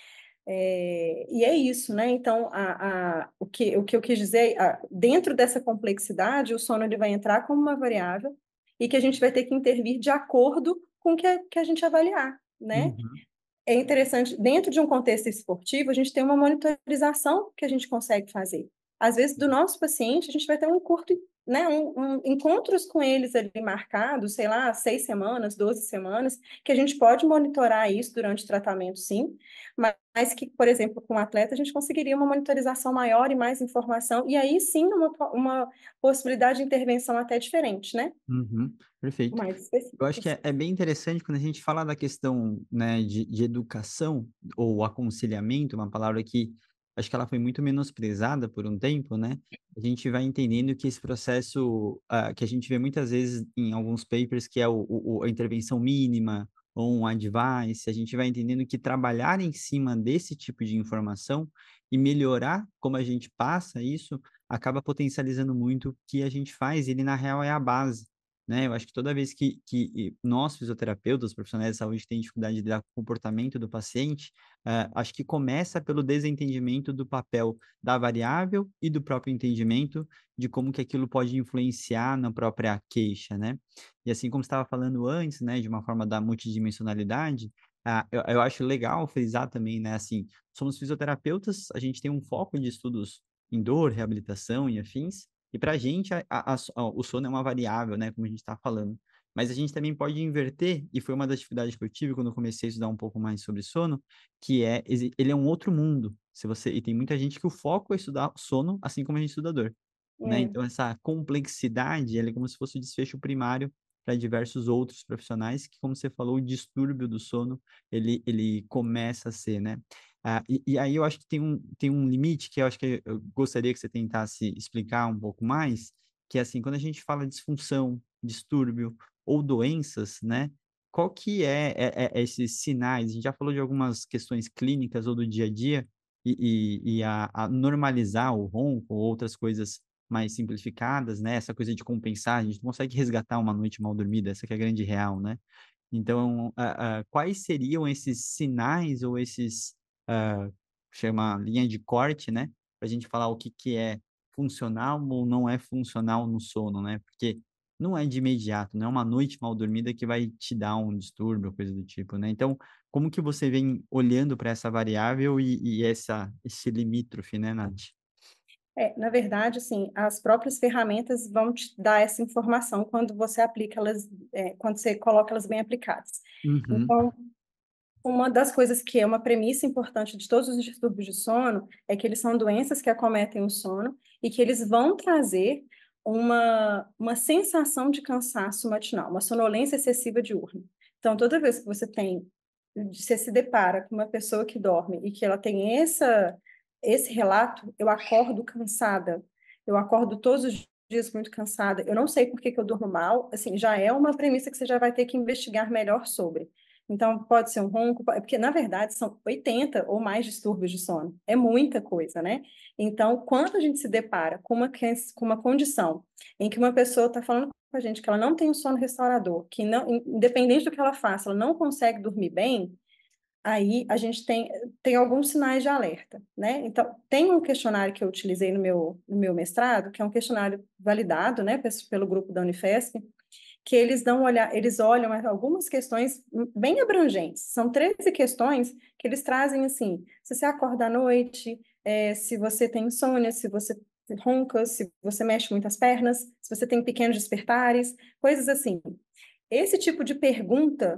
D: É, e é isso, né? Então, a, a, o, que, o que eu quis dizer, a, dentro dessa complexidade, o sono ele vai entrar como uma variável e que a gente vai ter que intervir de acordo com o que, a- que a gente avaliar, né?
A: Uhum.
D: É interessante, dentro de um contexto esportivo, a gente tem uma monitorização que a gente consegue fazer. Às vezes, do nosso paciente, a gente vai ter um curto, né, um, um, encontros com eles ali marcados, sei lá, seis semanas, doze semanas, que a gente pode monitorar isso durante o tratamento, sim, mas que, por exemplo, com o atleta, a gente conseguiria uma monitorização maior e mais informação, e aí sim uma, uma possibilidade de intervenção até diferente, né?
A: Uhum. Perfeito.
D: Mais
A: Eu acho que
D: específicas.
A: é, é bem interessante quando a gente fala da questão, né, de, de educação ou aconselhamento, uma palavra que acho que ela foi muito menosprezada por um tempo, né? A gente vai entendendo que esse processo, ah, que a gente vê muitas vezes em alguns papers, que é o, o- a intervenção mínima ou um advice, a gente vai entendendo que trabalhar em cima desse tipo de informação e melhorar como a gente passa isso, acaba potencializando muito o que a gente faz, e ele na real é a base, né? Eu acho que toda vez que, que nós, fisioterapeutas, profissionais de saúde, têm dificuldade de lidar com o comportamento do paciente, eh, acho que começa pelo desentendimento do papel da variável e do próprio entendimento de como que aquilo pode influenciar na própria queixa, né? E assim como você estava falando antes, né, de uma forma da multidimensionalidade, ah, eu, eu acho legal frisar também, né, assim, somos fisioterapeutas, a gente tem um foco de estudos em dor, reabilitação e afins, e para a gente, a, a, a, o sono é uma variável, né? Como a gente está falando. Mas a gente também pode inverter, e foi uma das dificuldades que eu tive quando eu comecei a estudar um pouco mais sobre sono, que é, ele é um outro mundo. Se você, e tem muita gente que o foco é estudar sono, assim como a gente estuda dor, né?
D: É.
A: Então, essa complexidade, ela é como se fosse o desfecho primário para diversos outros profissionais, que, como você falou, o distúrbio do sono, ele, ele começa a ser, né? Ah, e, e aí eu acho que tem um, tem um limite que eu acho que eu gostaria que você tentasse explicar um pouco mais, que é assim, quando a gente fala disfunção, distúrbio ou doenças, né? Qual que é, é, é esses sinais? A gente já falou de algumas questões clínicas ou do dia a dia, e, e, e a, a normalizar o ronco ou outras coisas mais simplificadas, né? Essa coisa de compensar, a gente não consegue resgatar uma noite mal dormida, essa que é a grande real, né? Então, ah, ah, quais seriam esses sinais ou esses, ah, chama linha de corte, né? Para a gente falar o que, que é funcional ou não é funcional no sono, né? Porque não é de imediato, não é uma noite mal dormida que vai te dar um distúrbio, coisa do tipo, né? Então, como que você vem olhando para essa variável e, e essa, esse limítrofe, né, Nath?
E: É, na verdade, assim, as próprias ferramentas vão te dar essa informação quando você aplica elas, é, quando você coloca elas bem aplicadas.
A: Uhum,
E: Então, uma das coisas que é uma premissa importante de todos os distúrbios de sono é que eles são doenças que acometem o sono e que eles vão trazer uma, uma sensação de cansaço matinal, uma sonolência excessiva diurna. Então, toda vez que você tem, você se depara com uma pessoa que dorme e que ela tem essa, esse relato, eu acordo cansada, eu acordo todos os dias muito cansada, eu não sei por que que eu durmo mal, assim, já é uma premissa que você já vai ter que investigar melhor sobre. Então, pode ser um ronco, porque, na verdade, são oitenta ou mais distúrbios de sono. É muita coisa, né? Então, quando a gente se depara com uma, com uma condição em que uma pessoa está falando com a gente que ela não tem um sono restaurador, que, não, independente do que ela faça, ela não consegue dormir bem, aí a gente tem, tem alguns sinais de alerta, né? Então, tem um questionário que eu utilizei no meu, no meu mestrado, que é um questionário validado, né, pelo grupo da Unifesp, que eles dão olhar, eles olham algumas questões bem abrangentes. São treze questões que eles trazem assim: se você acorda à noite, é, se você tem insônia, se você ronca, se você mexe muitas pernas, se você tem pequenos despertares, coisas assim. Esse tipo de pergunta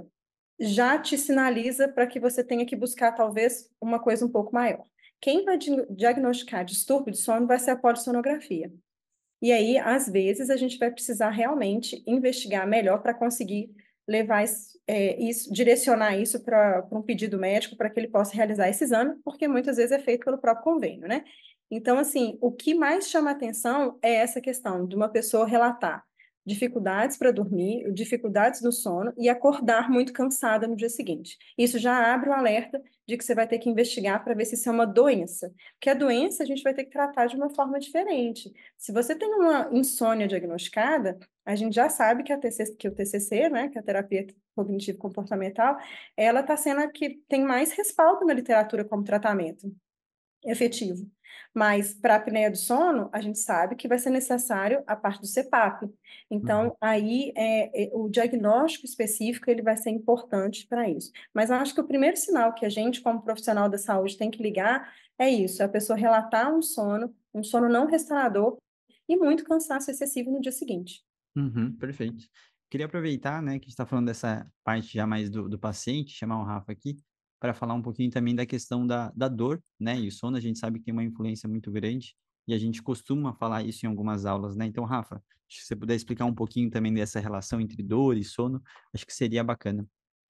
E: já te sinaliza para que você tenha que buscar talvez uma coisa um pouco maior. Quem vai diagnosticar distúrbio de sono vai ser a polissonografia. E aí, às vezes, a gente vai precisar realmente investigar melhor para conseguir levar isso, é, isso direcionar isso para um pedido médico para que ele possa realizar esse exame, porque muitas vezes é feito pelo próprio convênio, né? Então, assim, o que mais chama atenção é essa questão de uma pessoa relatar dificuldades para dormir, dificuldades no sono e acordar muito cansada no dia seguinte. Isso já abre o alerta de que você vai ter que investigar para ver se isso é uma doença, porque a doença a gente vai ter que tratar de uma forma diferente. Se você tem uma insônia diagnosticada, a gente já sabe que, a T C C, que o T C C, né, que é a terapia cognitivo-comportamental, ela está sendo a que tem mais respaldo na literatura como tratamento efetivo. Mas para a apneia do sono, a gente sabe que vai ser necessário a parte do CPAP. Então, aí é, é, o diagnóstico específico ele vai ser importante para isso. Mas eu acho que o primeiro sinal que a gente, como profissional da saúde, tem que ligar é isso: é a pessoa relatar um sono, um sono não restaurador e muito cansaço excessivo no dia seguinte.
A: uhum, perfeito. Queria aproveitar, né, que a gente está falando dessa parte já mais do, do paciente, chamar o Rafa aqui, para falar um pouquinho também da questão da, da dor, né? E o sono a gente sabe que tem uma influência muito grande e a gente costuma falar isso em algumas aulas, né? Então, Rafa, se você puder explicar um pouquinho também dessa relação entre dor e sono, acho que seria bacana.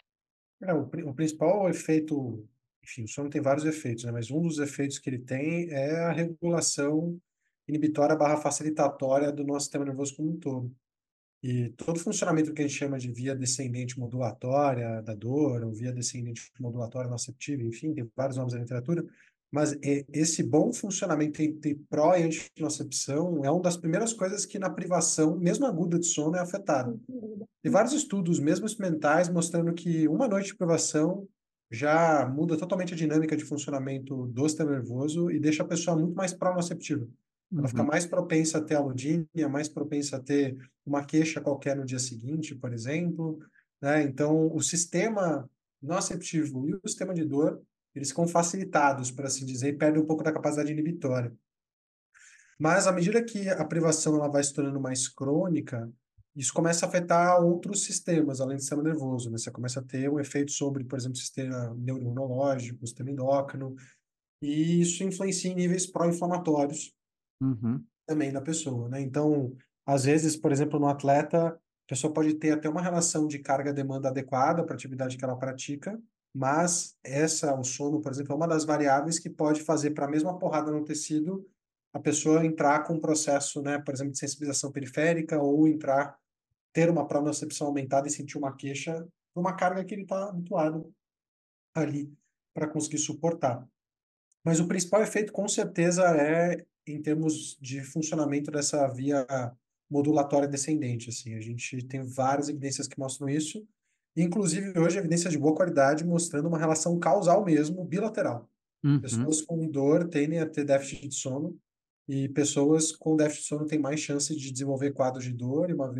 B: É, o, pri- o principal efeito, enfim, o sono tem vários efeitos, né? Mas um dos efeitos que ele tem é a regulação inibitória barra facilitatória do nosso sistema nervoso como um todo. E todo funcionamento que a gente chama de via descendente modulatória da dor, ou via descendente modulatória nociceptiva, enfim, tem vários nomes na literatura, mas é, esse bom funcionamento entre pró e antinocicepção é uma das primeiras coisas que na privação, mesmo aguda de sono, é afetada. Tem vários estudos, mesmo experimentais, mostrando que uma noite de privação já muda totalmente a dinâmica de funcionamento do sistema nervoso e deixa a pessoa muito mais pronoceptiva. Ela fica
A: Uhum,
B: mais propensa a ter alodínia, mais propensa a ter uma queixa qualquer no dia seguinte, por exemplo, né? Então, o sistema noceptivo e o sistema de dor, eles ficam facilitados, por assim dizer, e perdem um pouco da capacidade inibitória. Mas à medida que a privação ela vai se tornando mais crônica, isso começa a afetar outros sistemas, além do sistema nervoso, né? Você começa a ter um efeito sobre, por exemplo, o sistema neuroimunológico, o sistema endócrino, e isso influencia em níveis pró-inflamatórios
A: uhum,
B: também da pessoa, né? Então, às vezes, por exemplo, no atleta, a pessoa pode ter até uma relação de carga-demanda adequada para a atividade que ela pratica, mas essa, o sono, por exemplo, é uma das variáveis que pode fazer para a mesma porrada no tecido a pessoa entrar com um processo, né, por exemplo, de sensibilização periférica ou entrar, ter uma propriocepção aumentada e sentir uma queixa por uma carga que ele está habituado ali para conseguir suportar. Mas o principal efeito, com certeza, é em termos de funcionamento dessa via modulatória descendente. Assim, a gente tem várias evidências que mostram isso, inclusive hoje evidências de boa qualidade mostrando uma relação causal mesmo, bilateral.
A: uhum.
B: Pessoas com dor tendem a ter déficit de sono e pessoas com déficit de sono têm mais chance de desenvolver quadros de dor, e uma vez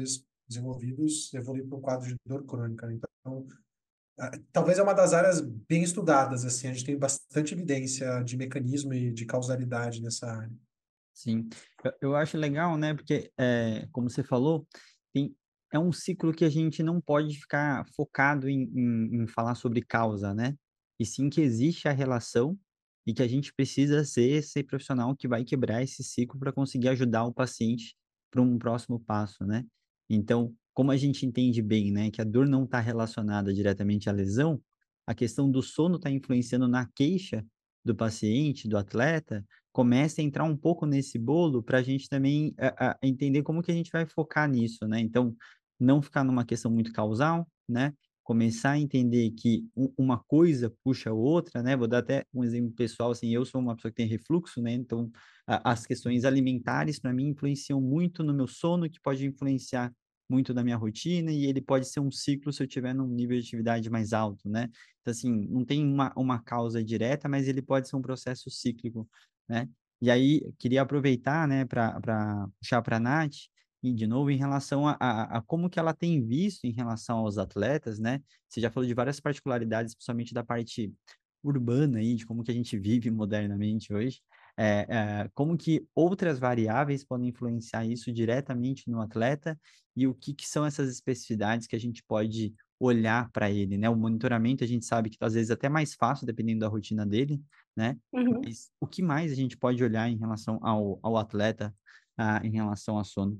B: desenvolvidos evoluir para um quadro de dor crônica, né? Então, ah, talvez é uma das áreas bem estudadas, assim, a gente tem bastante evidência de mecanismo e de causalidade nessa área.
A: Sim, eu, eu acho legal, né? Porque, é, como você falou, tem, é um ciclo que a gente não pode ficar focado em, em, em falar sobre causa, né? E sim que existe a relação e que a gente precisa ser esse profissional que vai quebrar esse ciclo para conseguir ajudar o paciente para um próximo passo, né? Então, como a gente entende bem, né, que a dor não está relacionada diretamente à lesão, a questão do sono está influenciando na queixa do paciente, do atleta, começa a entrar um pouco nesse bolo para a gente também a, a, entender como que a gente vai focar nisso, né? Então, não ficar numa questão muito causal, né? Começar a entender que um, uma coisa puxa a outra, né? Vou dar até um exemplo pessoal, assim, eu sou uma pessoa que tem refluxo, né? Então, a, as questões alimentares, para mim, influenciam muito no meu sono, que pode influenciar muito da minha rotina, e ele pode ser um ciclo se eu tiver num nível de atividade mais alto, né? Então, assim, não tem uma, uma causa direta, mas ele pode ser um processo cíclico, né? E aí, queria aproveitar, né, para puxar para a Nath, e de novo, em relação a, a, a como que ela tem visto em relação aos atletas, né? Você já falou de várias particularidades, principalmente da parte urbana aí, de como que a gente vive modernamente hoje, é, é, como que outras variáveis podem influenciar isso diretamente no atleta e o que, que são essas especificidades que a gente pode olhar para ele, né? O monitoramento a gente sabe que às vezes é até mais fácil, dependendo da rotina dele, né?
E: Uhum.
A: Mas o que mais a gente pode olhar em relação ao, ao atleta, ah, em relação a sono?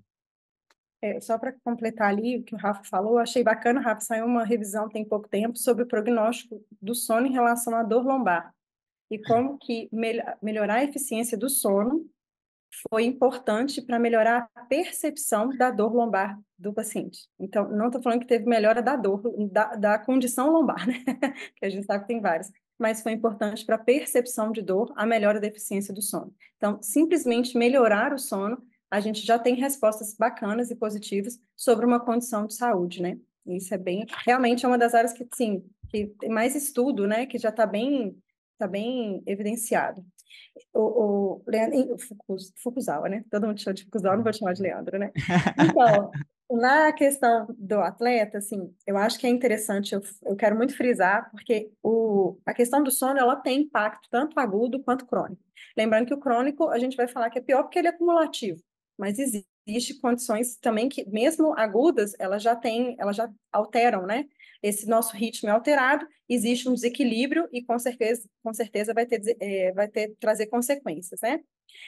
E: É, só para completar ali o que o Rafa falou, achei bacana, Rafa, saiu uma revisão tem pouco tempo sobre o prognóstico do sono em relação à dor lombar e como que mel melhorar a eficiência do sono foi importante para melhorar a percepção da dor lombar do paciente. Então, não estou falando que teve melhora da dor, da, da condição lombar, né? Que a gente sabe que tem várias, mas foi importante para a percepção de dor, a melhora da eficiência do sono. Então, simplesmente melhorar o sono, a gente já tem respostas bacanas e positivas sobre uma condição de saúde, né? Isso é bem, realmente é uma das áreas que, sim, que tem mais estudo, né? Que já está bem, tá bem evidenciado. O, o Leandro, o Fukuz, Fukuzawa, né? Todo mundo chama de Fukuzawa, não vou chamar de Leandro, né? Então, na questão do atleta, assim, eu acho que é interessante, eu, eu quero muito frisar, porque o, a questão do sono, ela tem impacto tanto agudo quanto crônico. Lembrando que o crônico, a gente vai falar que é pior porque ele é acumulativo, mas existe condições também que, mesmo agudas, elas já têm, elas já alteram, né? Esse nosso ritmo é alterado, existe um desequilíbrio e com certeza, com certeza vai ter, é, vai ter trazer consequências, né?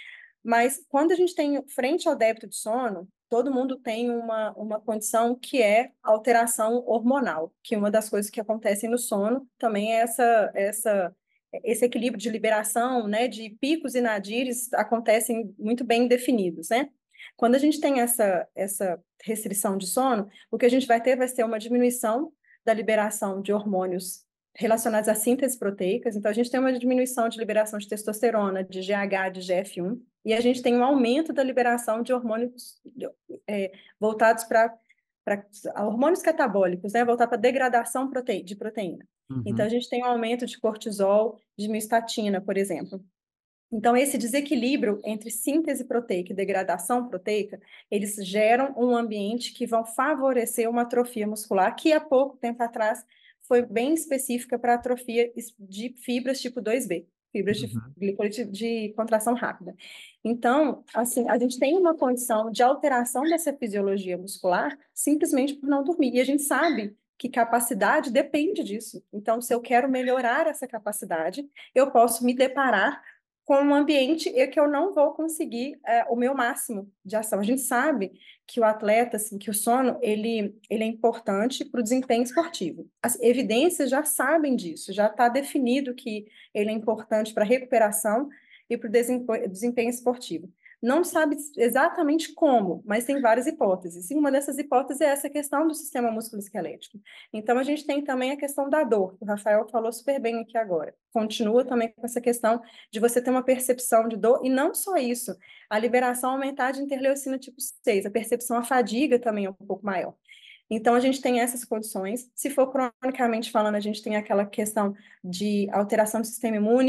E: Mas quando a gente tem frente ao débito de sono, todo mundo tem uma, uma condição que é alteração hormonal, que uma das coisas que acontecem no sono também é essa, essa, esse equilíbrio de liberação, né, de picos e nadires acontecem muito bem definidos, né? Quando a gente tem essa, essa restrição de sono, o que a gente vai ter vai ser uma diminuição da liberação de hormônios relacionados à síntese proteicas. Então, a gente tem uma diminuição de liberação de testosterona, de G H, de G F um, e a gente tem um aumento da liberação de hormônios é, voltados para hormônios catabólicos, né? Voltar para degradação prote de proteína.
A: Uhum.
E: Então, a gente tem um aumento de cortisol, de miostatina, por exemplo. Então, esse desequilíbrio entre síntese proteica e degradação proteica, eles geram um ambiente que vão favorecer uma atrofia muscular, que há pouco tempo atrás foi bem específica para atrofia de fibras tipo dois B, fibras de,
A: Uhum.
E: de contração rápida. Então, assim, a gente tem uma condição de alteração dessa fisiologia muscular simplesmente por não dormir. E a gente sabe que capacidade depende disso. Então, se eu quero melhorar essa capacidade, eu posso me deparar com um ambiente em que eu não vou conseguir é, o meu máximo de ação. A gente sabe que o atleta, assim, que o sono, ele, ele é importante para o desempenho esportivo. As evidências já sabem disso, já está definido que ele é importante para a recuperação e para o desempenho esportivo. Não sabe exatamente como, mas tem várias hipóteses. E uma dessas hipóteses é essa questão do sistema musculoesquelético. Então, a gente tem também a questão da dor, que o Rafael falou super bem aqui agora. Continua também com essa questão de você ter uma percepção de dor, e não só isso, a liberação aumentar de interleucina tipo seis, a percepção, a fadiga também é um pouco maior. Então, a gente tem essas condições. Se for cronicamente falando, a gente tem aquela questão de alteração do sistema imune,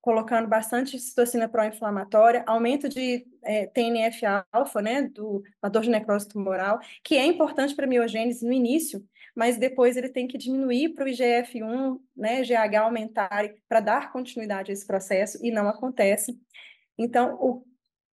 E: colocando bastante citocina pró-inflamatória, aumento de é, T N F-alfa, né, do fator de necrose tumoral, que é importante para a miogênese no início, mas depois ele tem que diminuir para o I G F um, né, G H aumentar para dar continuidade a esse processo, e não acontece. Então, o,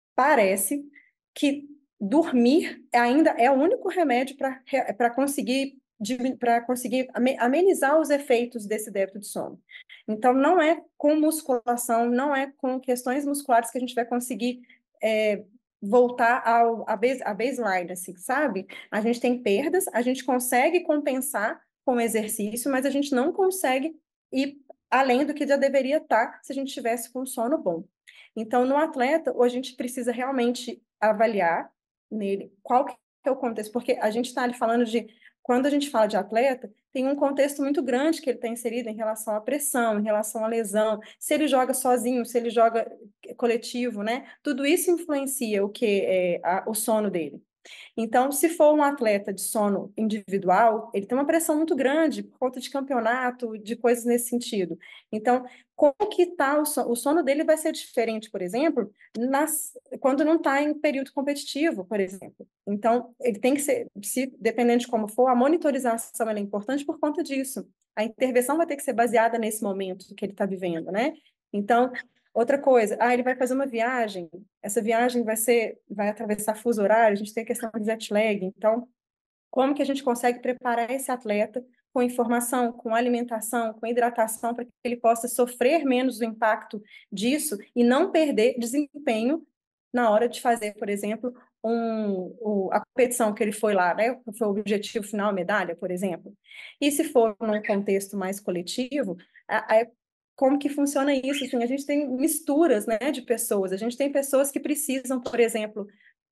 E: parece que dormir ainda é o único remédio para conseguir para conseguir amenizar os efeitos desse débito de sono. Então, não é com musculação, não é com questões musculares que a gente vai conseguir é, voltar ao, a, base, a baseline, assim, sabe? A gente tem perdas, a gente consegue compensar com exercício, mas a gente não consegue ir além do que já deveria estar se a gente tivesse com sono bom. Então, no atleta, a gente precisa realmente avaliar nele qual que é o contexto, porque a gente está ali falando de, quando a gente fala de atleta, tem um contexto muito grande que ele está inserido em relação à pressão, em relação à lesão, se ele joga sozinho, se ele joga coletivo, né? Tudo isso influencia o que é a, o sono dele. Então, se for um atleta de sono individual, ele tem uma pressão muito grande por conta de campeonato, de coisas nesse sentido. Então, como que está o sono? O sono dele vai ser diferente, por exemplo, nas, quando não está em período competitivo, por exemplo. Então, ele tem que ser, se, dependendo de como for, a monitorização é importante por conta disso. A intervenção vai ter que ser baseada nesse momento que ele está vivendo, né? Então, outra coisa, ah, ele vai fazer uma viagem, essa viagem vai ser, vai atravessar fuso horário, a gente tem a questão de jet lag, então, como que a gente consegue preparar esse atleta com informação, com alimentação, com hidratação, para que ele possa sofrer menos o impacto disso e não perder desempenho na hora de fazer, por exemplo, um, o, a competição que ele foi lá, né? Foi o objetivo final, a medalha, por exemplo. E se for num contexto mais coletivo, a, a, como que funciona isso? Assim, a gente tem misturas, né, de pessoas. A gente tem pessoas que precisam, por exemplo,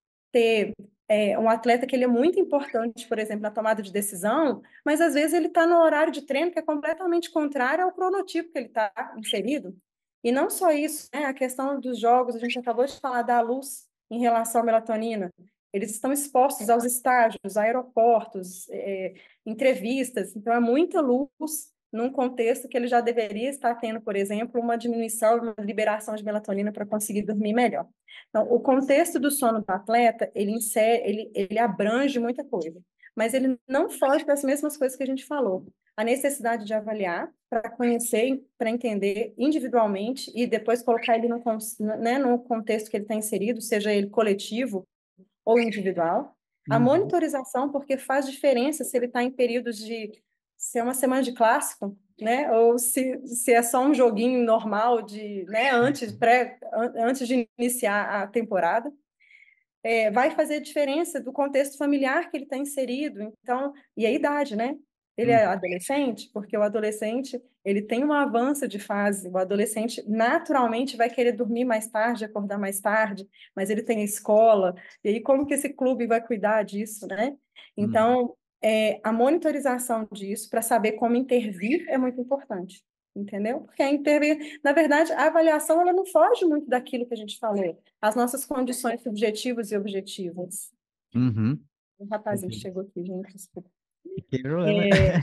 E: ter é, um atleta que ele é muito importante, por exemplo, na tomada de decisão, mas às vezes ele está no horário de treino que é completamente contrário ao cronotipo que ele está inserido. E não só isso, né? A questão dos jogos, a gente acabou de falar da luz em relação à melatonina. Eles estão expostos aos estágios, aeroportos, é, entrevistas, então é muita luz num contexto que ele já deveria estar tendo, por exemplo, uma diminuição, uma liberação de melatonina para conseguir dormir melhor. Então, o contexto do sono do atleta, ele, insere, ele, ele abrange muita coisa, mas ele não foge das mesmas coisas que a gente falou. A necessidade de avaliar, para conhecer, para entender individualmente e depois colocar ele no, né, no contexto que ele está inserido, seja ele coletivo ou individual. A
A: Uhum.
E: monitorização, porque faz diferença se ele está em períodos de... se é uma semana de clássico, né? Ou se, se é só um joguinho normal de, né? Antes, pré, antes de iniciar a temporada. É, vai fazer diferença do contexto familiar que ele está inserido. Então, e a idade, né? Ele é adolescente, porque o adolescente ele tem um avanço de fase. O adolescente naturalmente vai querer dormir mais tarde, acordar mais tarde, mas ele tem a escola. E aí, como que esse clube vai cuidar disso, né? Então, é, a monitorização disso para saber como intervir é muito importante, entendeu? Porque a intervir, na verdade, a avaliação ela não foge muito daquilo que a gente falou, as nossas condições subjetivas e objetivas.
A: Uhum.
E: O rapazinho
A: Perfeito.
E: chegou aqui, gente, desculpa.
A: Tem problema.
E: É,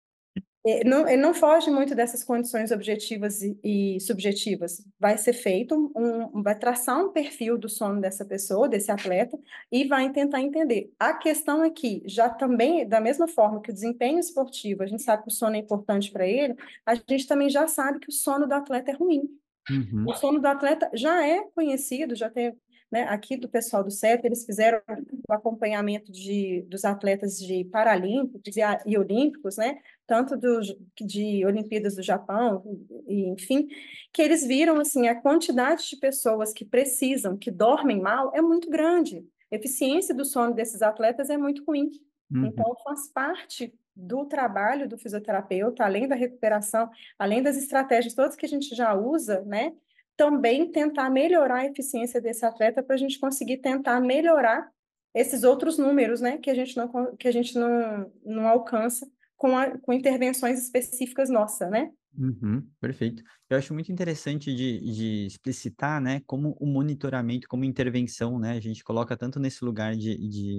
E: é, não, ele não foge muito dessas condições objetivas e, e subjetivas. Vai ser feito, um, vai traçar um perfil do sono dessa pessoa, desse atleta, e vai tentar entender. A questão é que, já também, da mesma forma que o desempenho esportivo, a gente sabe que o sono é importante para ele, a gente também já sabe que o sono do atleta é ruim.
A: Uhum.
E: O sono do atleta já é conhecido, já tem, né, aqui do pessoal do C E P, eles fizeram o acompanhamento de, dos atletas de paralímpicos e, e olímpicos, né, tanto do, de Olimpíadas do Japão, e, enfim, que eles viram, assim, a quantidade de pessoas que precisam, que dormem mal, é muito grande. A eficiência do sono desses atletas é muito ruim.
A: Uhum.
E: Então, faz parte do trabalho do fisioterapeuta, além da recuperação, além das estratégias todas que a gente já usa, né? Também tentar melhorar a eficiência desse atleta para a gente conseguir tentar melhorar esses outros números, né? Que a gente não, que a gente não, não alcança com, a, com intervenções específicas nossas, né?
A: Uhum, perfeito. Eu acho muito interessante de, de explicitar, né, como o monitoramento, como intervenção, né, a gente coloca tanto nesse lugar de, de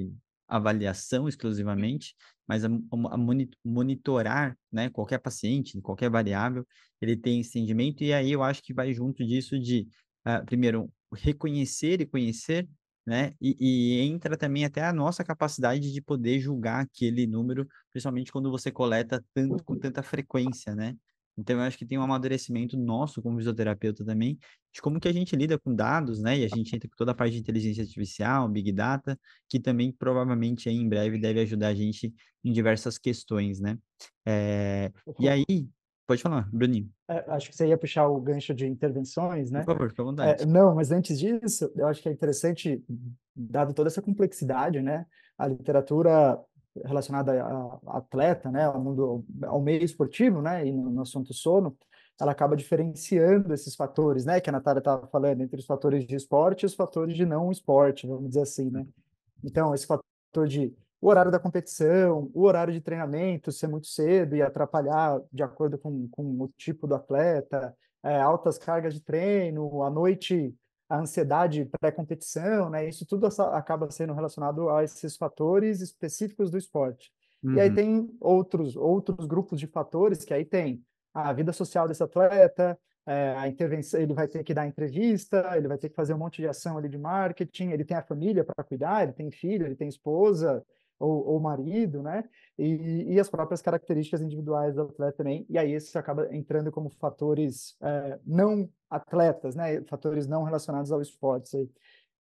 A: avaliação exclusivamente, mas a, a moni- monitorar, né, qualquer paciente, qualquer variável, ele tem esse entendimento, e aí eu acho que vai junto disso de, ah, primeiro, reconhecer e conhecer, né, e, e entra também até a nossa capacidade de poder julgar aquele número, principalmente quando você coleta tanto, com tanta frequência, né? Então, eu acho que tem um amadurecimento nosso como fisioterapeuta também, de como que a gente lida com dados, né? E a gente entra com toda a parte de inteligência artificial, Big Data, que também provavelmente aí em breve deve ajudar a gente em diversas questões, né? É, e aí, pode falar, Bruninho,
C: É, acho que você ia puxar o gancho de intervenções,
A: por
C: né?
A: favor, fica à
C: É,
A: vontade.
C: não, mas antes disso, eu acho que é interessante, dado toda essa complexidade, né? A literatura relacionada a, a atleta, né? Ao mundo, ao meio esportivo, né? E no, no assunto sono, ela acaba diferenciando esses fatores, né? Que a Natália estava falando, entre os fatores de esporte e os fatores de não esporte, vamos dizer assim, né? Então, esse fator de o horário da competição, o horário de treinamento ser muito cedo e atrapalhar de acordo com, com o tipo do atleta, é, altas cargas de treino, à noite a ansiedade pré-competição, né? Isso tudo essa- acaba sendo relacionado a esses fatores específicos do esporte. E aí
A: Uhum,
C: tem outros outros grupos de fatores que aí tem a vida social desse atleta, é, a intervenção, ele vai ter que dar entrevista, ele vai ter que fazer um monte de ação ali de marketing, ele tem a família para cuidar, ele tem filho, ele tem esposa ou, ou marido, né? E, e as próprias características individuais do atleta também, e aí isso acaba entrando como fatores é, não atletas, né? Fatores não relacionados ao esporte. Aí.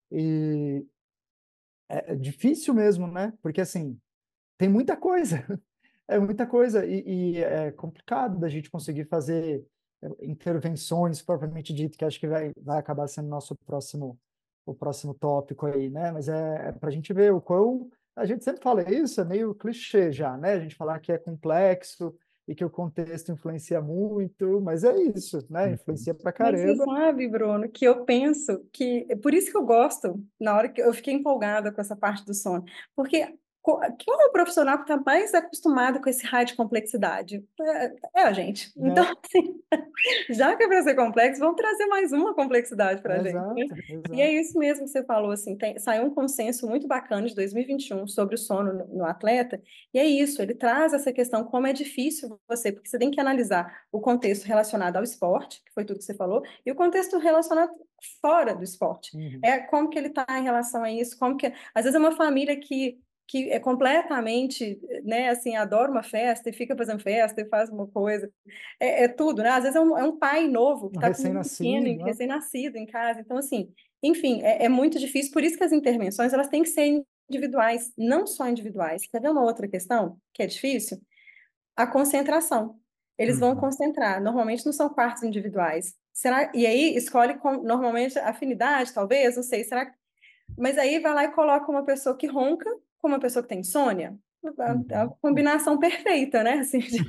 C: E é, é difícil mesmo, né? Porque assim, tem muita coisa, é muita coisa, e, e é complicado da gente conseguir fazer é, intervenções propriamente dito, que acho que vai, vai acabar sendo nosso próximo, o próximo tópico aí, né? Mas é, é para a gente ver o quão. A gente sempre fala isso, é meio clichê já, né? A gente falar que é complexo e que o contexto influencia muito, mas é isso, né?
A: uhum.
C: Influencia pra
E: Mas você
C: caramba.
E: sabe, Bruno, que eu penso que é por isso que eu gosto, na hora que eu fiquei empolgada com essa parte do sono, porque co- quem é o profissional que está mais acostumado com esse raio de complexidade? É, é a gente. Então,
C: Né?
E: assim, já que é para ser complexo, vamos trazer mais uma complexidade para a gente, né?
C: Exato,
E: E é
C: exato.
E: isso mesmo que você falou, assim, tem, saiu um consenso muito bacana de dois mil e vinte e um sobre o sono no, no atleta, e é isso, ele traz essa questão, como é difícil você, porque você tem que analisar o contexto relacionado ao esporte, que foi tudo que você falou, e o contexto relacionado fora do esporte.
C: Uhum.
E: É como que ele está em relação a isso, como que... Às vezes é uma família que que é completamente, né, assim, adora uma festa e fica fazendo festa e faz uma coisa, é, é tudo, né? Às vezes é um, é um pai novo que
C: Um
E: está com um pequeno,
C: recém-nascido, né?
E: recém-nascido em casa. Então, assim, enfim, é, é muito difícil. Por isso que as intervenções elas têm que ser individuais, não só individuais. Quer ver uma outra questão que é difícil? A concentração. Eles vão
A: Uhum.
E: concentrar. Normalmente não são quartos individuais. Será? E aí escolhe com, normalmente afinidade, talvez, não sei. Será? Mas aí vai lá e coloca uma pessoa que ronca com uma pessoa que tem insônia. É a
A: Uhum.
E: combinação perfeita, né? Assim, de...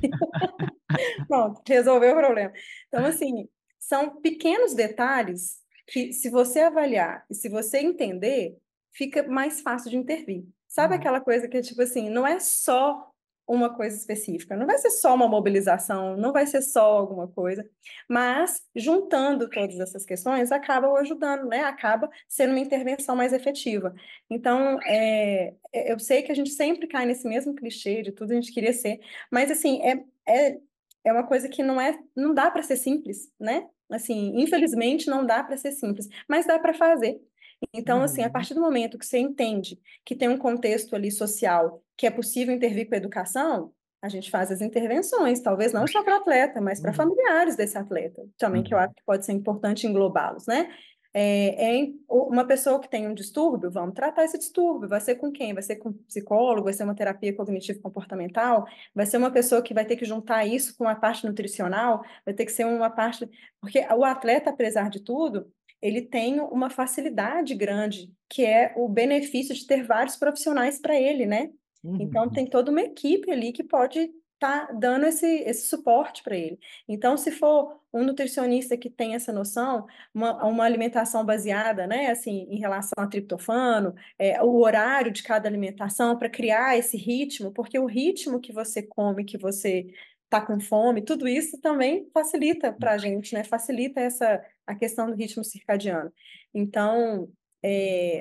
E: Pronto, resolveu o problema. Então, assim, são pequenos detalhes que, se você avaliar e se você entender, fica mais fácil de intervir. Sabe
C: Uhum.
E: aquela coisa que, tipo assim, não é só uma coisa específica, não vai ser só uma mobilização, não vai ser só alguma coisa, mas juntando todas essas questões, acaba ajudando, né? Acaba sendo uma intervenção mais efetiva. Então, é, eu sei que a gente sempre cai nesse mesmo clichê de tudo a gente queria ser, mas assim, é, é é uma coisa que não é, não dá para ser simples, né? Assim, infelizmente não dá para ser simples, mas dá para fazer. Então, assim, a
C: Uhum.
E: partir do momento que você entende que tem um contexto ali social que é possível intervir com a educação, a gente faz as intervenções, talvez não só para atleta, mas para
C: Uhum.
E: familiares desse atleta, também que eu
A: Uhum.
E: acho que pode ser importante englobá-los, né? É, é uma pessoa que tem um distúrbio, vamos tratar esse distúrbio. Vai ser com quem? Vai ser com um psicólogo? Vai ser uma terapia cognitivo-comportamental? Vai ser uma pessoa que vai ter que juntar isso com a parte nutricional? Vai ter que ser uma parte... Porque o atleta, apesar de tudo, ele tem uma facilidade grande, que é o benefício de ter vários profissionais para ele, né? Então,
C: Uhum.
E: tem toda uma equipe ali que pode estar tá dando esse, esse suporte para ele. Então, se for um nutricionista que tem essa noção, uma, uma alimentação baseada, né, assim, em relação a triptofano, é, o horário de cada alimentação para criar esse ritmo, porque o ritmo que você come, que você está com fome, tudo isso também facilita para a gente, né? Facilita essa a questão do ritmo circadiano. Então, é,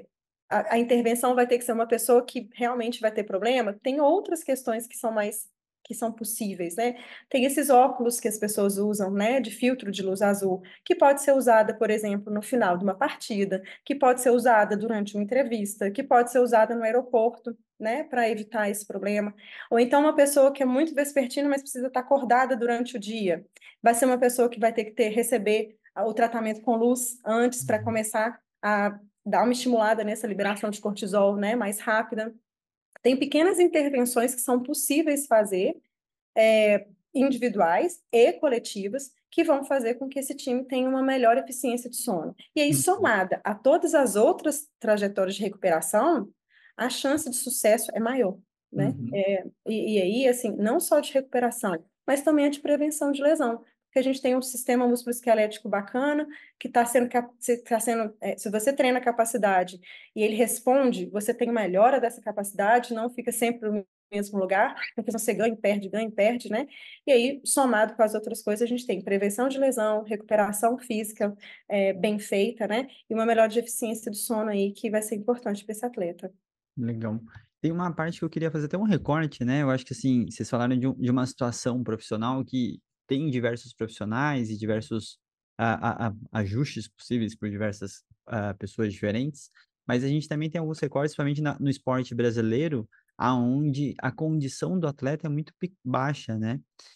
E: a, a intervenção vai ter que ser uma pessoa que realmente vai ter problema, tem outras questões que são mais que são possíveis, né? Tem esses óculos que as pessoas usam, né, de filtro de luz azul, que pode ser usada, por exemplo, no final de uma partida, que pode ser usada durante uma entrevista, que pode ser usada no aeroporto, né, para evitar esse problema. Ou então uma pessoa que é muito vespertina, mas precisa estar acordada durante o dia. Vai ser uma pessoa que vai ter que ter, receber o tratamento com luz antes para começar a dar uma estimulada nessa liberação de cortisol, né, mais rápida. Tem pequenas intervenções que são possíveis fazer, é, individuais e coletivas, que vão fazer com que esse time tenha uma melhor eficiência de sono. E aí, somada a todas as outras trajetórias de recuperação, a chance de sucesso é maior, né?
A: Uhum.
E: É, e, e aí, assim, não só de recuperação, mas também a de prevenção de lesão, porque a gente tem um sistema musculoesquelético bacana, que está sendo, tá sendo é, se você treina a capacidade e ele responde, você tem melhora dessa capacidade, não fica sempre no mesmo lugar, porque você ganha e perde, ganha e perde, né? E aí, somado com as outras coisas, a gente tem prevenção de lesão, recuperação física é, bem feita, né? E uma melhor de eficiência do sono aí, que vai ser importante para esse atleta.
A: Legal. Tem uma parte que eu queria fazer até um recorte, né? Eu acho que, assim, vocês falaram de, um- de uma situação profissional que tem diversos profissionais e diversos ah, ah, ah, ajustes possíveis por diversas ah, pessoas diferentes, mas a gente também tem alguns recortes, principalmente na- no esporte brasileiro, aonde a condição do atleta é muito pe- baixa, né?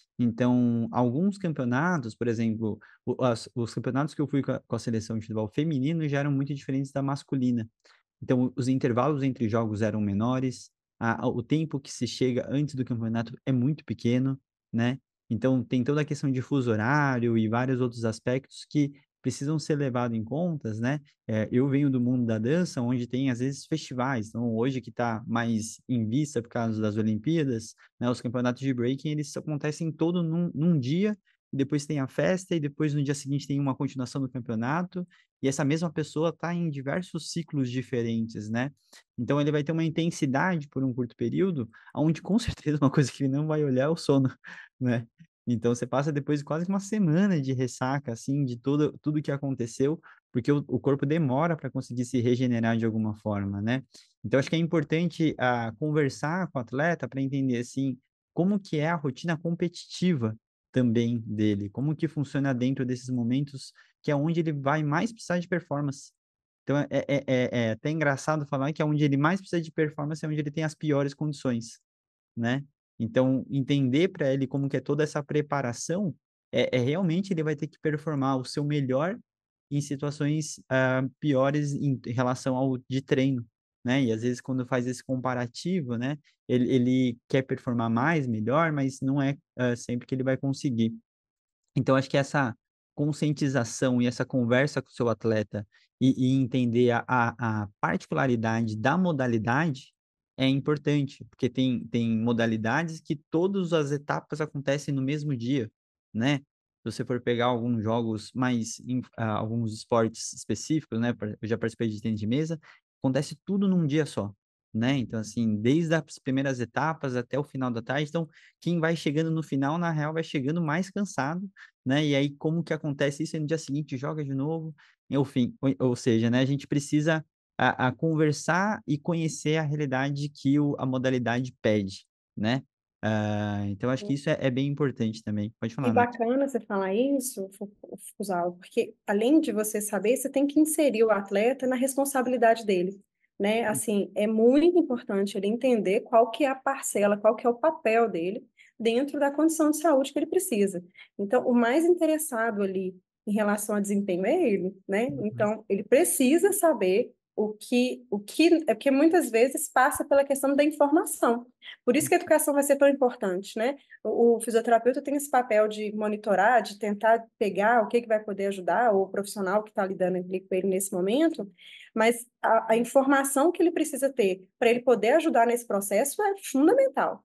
A: Então, alguns campeonatos, por exemplo, o- as- os campeonatos que eu fui com a, com a seleção de futebol feminino já eram muito diferentes da masculina. Então, os intervalos entre jogos eram menores, a, a- o tempo que se chega antes do campeonato é muito pequeno, né? Então, tem toda a questão de fuso horário e vários outros aspectos que precisam ser levados em contas, né? É, eu venho do mundo da dança, onde tem, às vezes, festivais. Então, hoje que está mais em vista por causa das Olimpíadas, né? Os campeonatos de breaking, eles acontecem todo num, num dia, e depois tem a festa, e depois no dia seguinte tem uma continuação do campeonato, e essa mesma pessoa está em diversos ciclos diferentes, né? Então ele vai ter uma intensidade por um curto período, onde com certeza uma coisa que ele não vai olhar é o sono, né? Então você passa depois de quase uma semana de ressaca, assim, de tudo, tudo que aconteceu, porque o, o corpo demora para conseguir se regenerar de alguma forma, né? Então acho que é importante ah, conversar com o atleta para entender, assim, como que é a rotina competitiva também dele, como que funciona dentro desses momentos que é onde ele vai mais precisar de performance. Então, é, é, é, é até engraçado falar que é onde ele mais precisa de performance é onde ele tem as piores condições, né? Então, entender para ele como que é toda essa preparação, é, é realmente ele vai ter que performar o seu melhor em situações uh, piores em, em relação ao de treino, né? E às vezes quando faz esse comparativo, né? Ele, ele quer performar mais, melhor, mas não é uh, sempre que ele vai conseguir. Então, acho que essa conscientização e essa conversa com o seu atleta e, e entender a, a, a particularidade da modalidade é importante, porque tem, tem modalidades que todas as etapas acontecem no mesmo dia, né? Se você for pegar alguns jogos mais, em, ah, alguns esportes específicos, né? Eu já participei de tênis de mesa, acontece tudo num dia só, né? Então, assim, desde as primeiras etapas até o final da tarde, então, quem vai chegando no final, na real, vai chegando mais cansado, né? E aí, como que acontece isso? E no dia seguinte joga de novo, enfim, ou, ou seja, né? A gente precisa a, a conversar e conhecer a realidade que o, a modalidade pede, né? Ah, então, acho que isso é, é bem importante também. Pode
E: E
A: falar, Nath.
E: bacana você falar isso, Fu- Fusal, porque além de você saber, você tem que inserir o atleta na responsabilidade dele, né? Assim, é muito importante ele entender qual que é a parcela, qual que é o papel dele dentro da condição de saúde que ele precisa. Então, o mais interessado ali em relação ao desempenho é ele, né? Então, ele precisa saber o que, o que, é porque muitas vezes passa pela questão da informação. Por isso que a educação vai ser tão importante, né? O, o fisioterapeuta tem esse papel de monitorar, de tentar pegar o que, que vai poder ajudar, ou o profissional que está lidando ali com ele nesse momento, mas a, a informação que ele precisa ter para ele poder ajudar nesse processo é fundamental.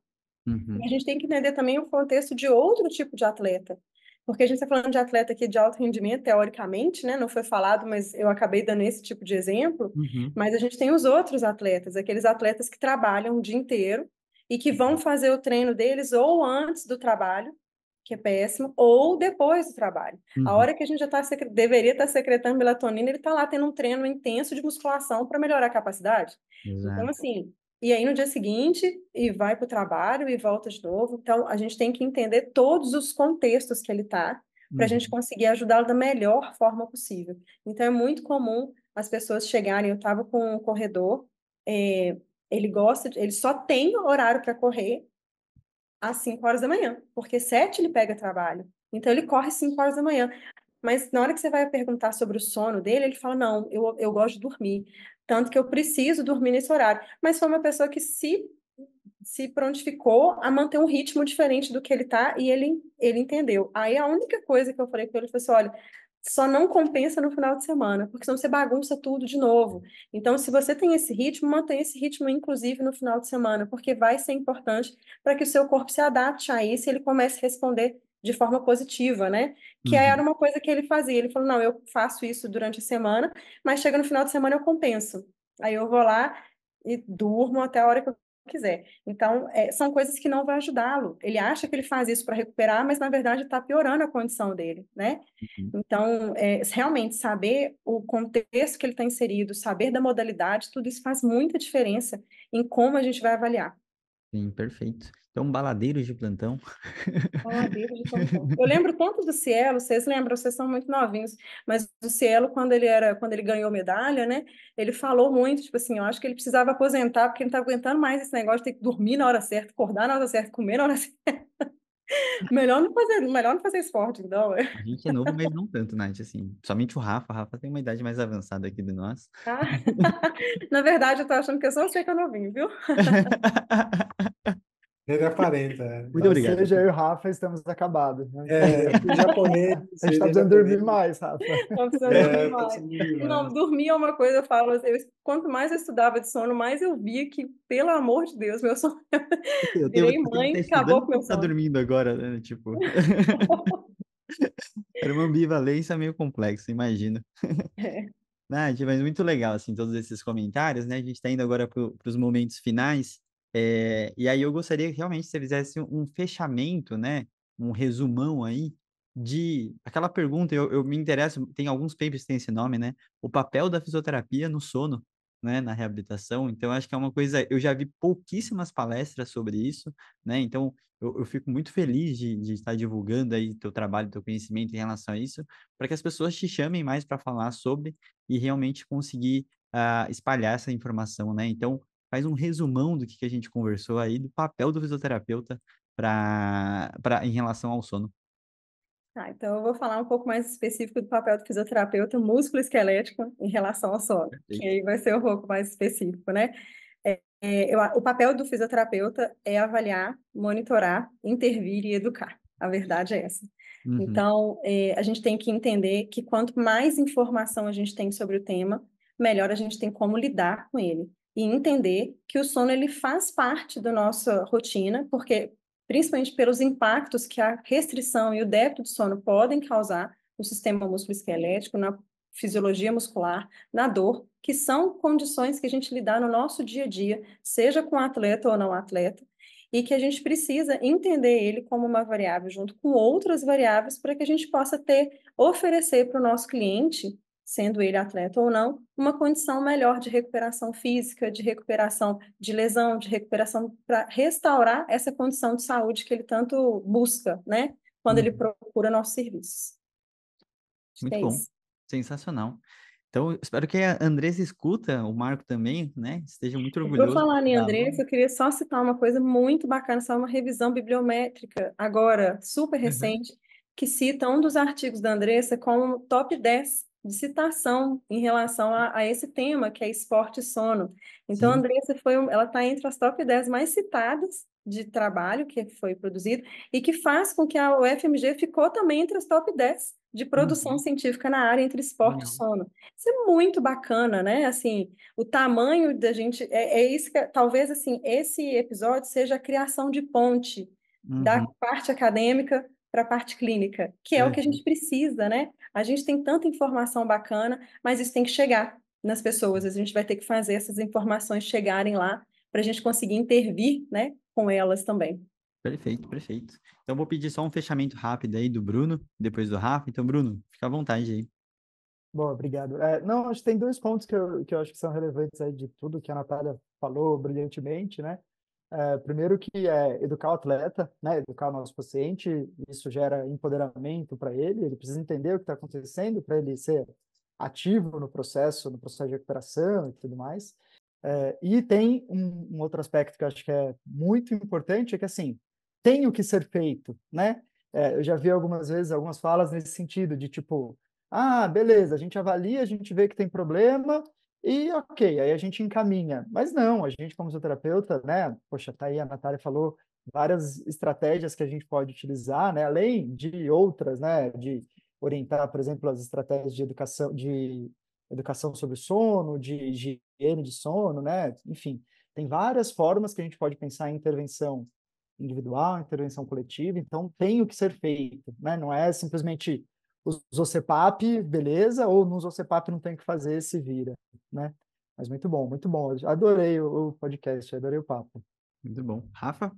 E: E
A: Uhum,
E: a gente tem que entender também o contexto de outro tipo de atleta, porque a gente está falando de atleta aqui de alto rendimento, teoricamente, né? Não foi falado, mas eu acabei dando esse tipo de exemplo,
A: uhum,
E: mas a gente tem os outros atletas, aqueles atletas que trabalham o dia inteiro, e que vão fazer o treino deles ou antes do trabalho, que é péssimo, ou depois do trabalho. A
A: Uhum.
E: hora que a gente já tá secre- deveria estar secretando melatonina, ele está lá tendo um treino intenso de musculação para melhorar a capacidade. Então,
A: Exato.
E: assim, e aí no dia seguinte, e vai para o trabalho e volta de novo. Então, a gente tem que entender todos os contextos que ele está, para a gente
A: Uhum.
E: conseguir ajudá-lo da melhor forma possível. Então, é muito comum as pessoas chegarem. Eu estava com um corredor, é, ele gosta, de- ele só tem horário para correr às cinco horas da manhã, porque sete ele pega trabalho. Então, ele corre cinco horas da manhã. Mas na hora que você vai perguntar sobre o sono dele, ele fala, não, eu, eu gosto de dormir. Tanto que eu preciso dormir nesse horário. Mas foi uma pessoa que se, se prontificou a manter um ritmo diferente do que ele tá, e ele, ele entendeu. Aí a única coisa que eu falei com ele foi assim, olha, só não compensa no final de semana, porque senão você bagunça tudo de novo. Então, se você tem esse ritmo, mantenha esse ritmo, inclusive, no final de semana, porque vai ser importante para que o seu corpo se adapte a isso e ele comece a responder de forma positiva, né? Que era
A: Uhum.
E: uma coisa que ele fazia. Ele falou, não, eu faço isso durante a semana, mas chega no final de semana eu compenso. Aí eu vou lá e durmo até a hora que eu quiser. Então, é, são coisas que não vão ajudá-lo. Ele acha que ele faz isso para recuperar, mas na verdade está piorando a condição dele, né?
A: Uhum.
E: Então, é, realmente, saber o contexto que ele está inserido, saber da modalidade, tudo isso faz muita diferença em como a gente vai avaliar.
A: Sim, perfeito. Então, baladeiros de plantão.
E: Faladeiro de plantão. Eu lembro tanto do Cielo, vocês lembram, vocês são muito novinhos, mas o Cielo, quando ele era, quando ele ganhou medalha, né? Ele falou muito, tipo assim, eu acho que ele precisava aposentar, porque ele não tá aguentando mais esse negócio de ter que dormir na hora certa, acordar na hora certa, comer na hora certa. Melhor não fazer, melhor não fazer esporte, então.
A: A gente é novo, mas não tanto, Nath, assim. Somente o Rafa. O Rafa tem uma idade mais avançada aqui de nós.
E: Tá? Na verdade, eu tô achando que eu só sei que eu novinho, viu?
B: Ele aparenta.
A: Muito
C: Ou
B: É,
A: obrigado.
C: seja, eu e o Rafa estamos acabados, né?
B: é, os japoneses,
C: A gente
B: ele
C: tá
B: é
C: precisando dormir
B: japonês.
C: mais, Rafa.
E: Tô precisando dormir
B: É, tá
E: mais.
B: precisando dormir
E: E não,
B: mais.
E: dormir é uma coisa, eu falo, eu, quanto mais eu estudava de sono, mais eu via que, pelo amor de Deus, meu sono.
A: Eu tenho,
E: Virei
A: eu tenho que
E: mãe,
A: estar
E: acabou
A: estudando
E: com
A: para
E: meu
A: estar
E: sono.
A: dormindo agora, né? Tipo, era uma ambivalência meio complexa, imagino.
E: É.
A: Nath, mas muito legal, assim, todos esses comentários, né? A gente está indo agora para os momentos finais, é, e aí eu gostaria que realmente você fizesse um fechamento, né? Um resumão aí de aquela pergunta, eu, eu me interesso, tem alguns papers que têm esse nome, né? O papel da fisioterapia no sono, né? Na reabilitação, então acho que é uma coisa, eu já vi pouquíssimas palestras sobre isso, né? Então eu, eu fico muito feliz de, de estar divulgando aí teu trabalho, teu conhecimento em relação a isso, para que as pessoas te chamem mais para falar sobre e realmente conseguir ah, espalhar essa informação, né? Então, faz um resumão do que, que a gente conversou aí, do papel do fisioterapeuta para para em relação ao sono.
E: Tá, então eu vou falar um pouco mais específico do papel do fisioterapeuta músculo-esquelético em relação ao sono, que
A: Perfeito.
E: aí vai ser um pouco mais específico, né? É, é, eu, o papel do fisioterapeuta é avaliar, monitorar, intervir e educar. A verdade é essa.
A: Uhum,
E: Então, é, a gente tem que entender que quanto mais informação a gente tem sobre o tema, melhor a gente tem como lidar com ele. E entender que o sono ele faz parte da nossa rotina, porque principalmente pelos impactos que a restrição e o débito de sono podem causar no sistema musculoesquelético, na fisiologia muscular, na dor, que são condições que a gente lidar no nosso dia a dia, seja com atleta ou não atleta, e que a gente precisa entender ele como uma variável junto com outras variáveis para que a gente possa ter, oferecer para o nosso cliente, sendo ele atleta ou não, uma condição melhor de recuperação física, de recuperação de lesão, de recuperação para restaurar essa condição de saúde que ele tanto busca, né, quando ele
A: uhum.
E: procura nossos serviços. Acho que
A: Muito
E: é
A: bom,
E: isso.
A: sensacional. Então, eu espero que a Andressa escuta, o Marco também, né? Esteja muito
E: Por
A: orgulhoso
E: falar em
A: da aluna.
E: Andressa, eu queria só citar uma coisa muito bacana, só uma revisão bibliométrica, agora, super
A: Uhum.
E: recente, que cita um dos artigos da Andressa como top dez de citação em relação a, a esse tema, que é esporte e sono. Então, a
A: Sim.
E: Andressa foi, um- ela está entre as top dez mais citadas de trabalho que foi produzido e que faz com que a U F M G ficou também entre as top dez de produção
A: Uhum.
E: científica na área entre esporte e
A: Legal.
E: sono. Isso é muito bacana, né? Assim, o tamanho da gente é, é isso que talvez assim esse episódio seja a criação de ponte da
A: Uhum.
E: parte acadêmica para a parte clínica, que é o que a
A: Uhum.
E: gente precisa, né? A gente tem tanta informação bacana, mas isso tem que chegar nas pessoas. A gente vai ter que fazer essas informações chegarem lá para a gente conseguir intervir, né, com elas também.
A: Perfeito, perfeito. Então, vou pedir só um fechamento rápido aí do Bruno, depois do Rafa. Então, Bruno, fica à vontade aí.
C: Bom, obrigado. É, não, acho que tem dois pontos que eu, que eu acho que são relevantes aí de tudo que a Natália falou brilhantemente, né? É, primeiro que é educar o atleta, né? Educar o nosso paciente, isso gera empoderamento para ele, ele precisa entender o que está acontecendo para ele ser ativo no processo, no processo de recuperação e tudo mais. É, e tem um, um outro aspecto que eu acho que é muito importante, é que assim, tem o que ser feito, né? É, eu já vi algumas vezes algumas falas nesse sentido, de tipo, ah, beleza, a gente avalia, a gente vê que tem problema e ok, aí a gente encaminha. Mas não, a gente como fisioterapeuta, né? Poxa, tá aí, a Natália falou várias estratégias que a gente pode utilizar, né? Além de outras, né? De orientar, por exemplo, as estratégias de educação, de educação sobre o sono, de higiene de sono, né? Enfim, tem várias formas que a gente pode pensar em intervenção individual, intervenção coletiva, então tem o que ser feito, né? Não é simplesmente usou C P A P, beleza, ou não usou C P A P, não tem o que fazer, se vira, né? Mas muito bom, muito bom. Adorei o, o podcast, adorei o papo.
A: Muito bom. Rafa?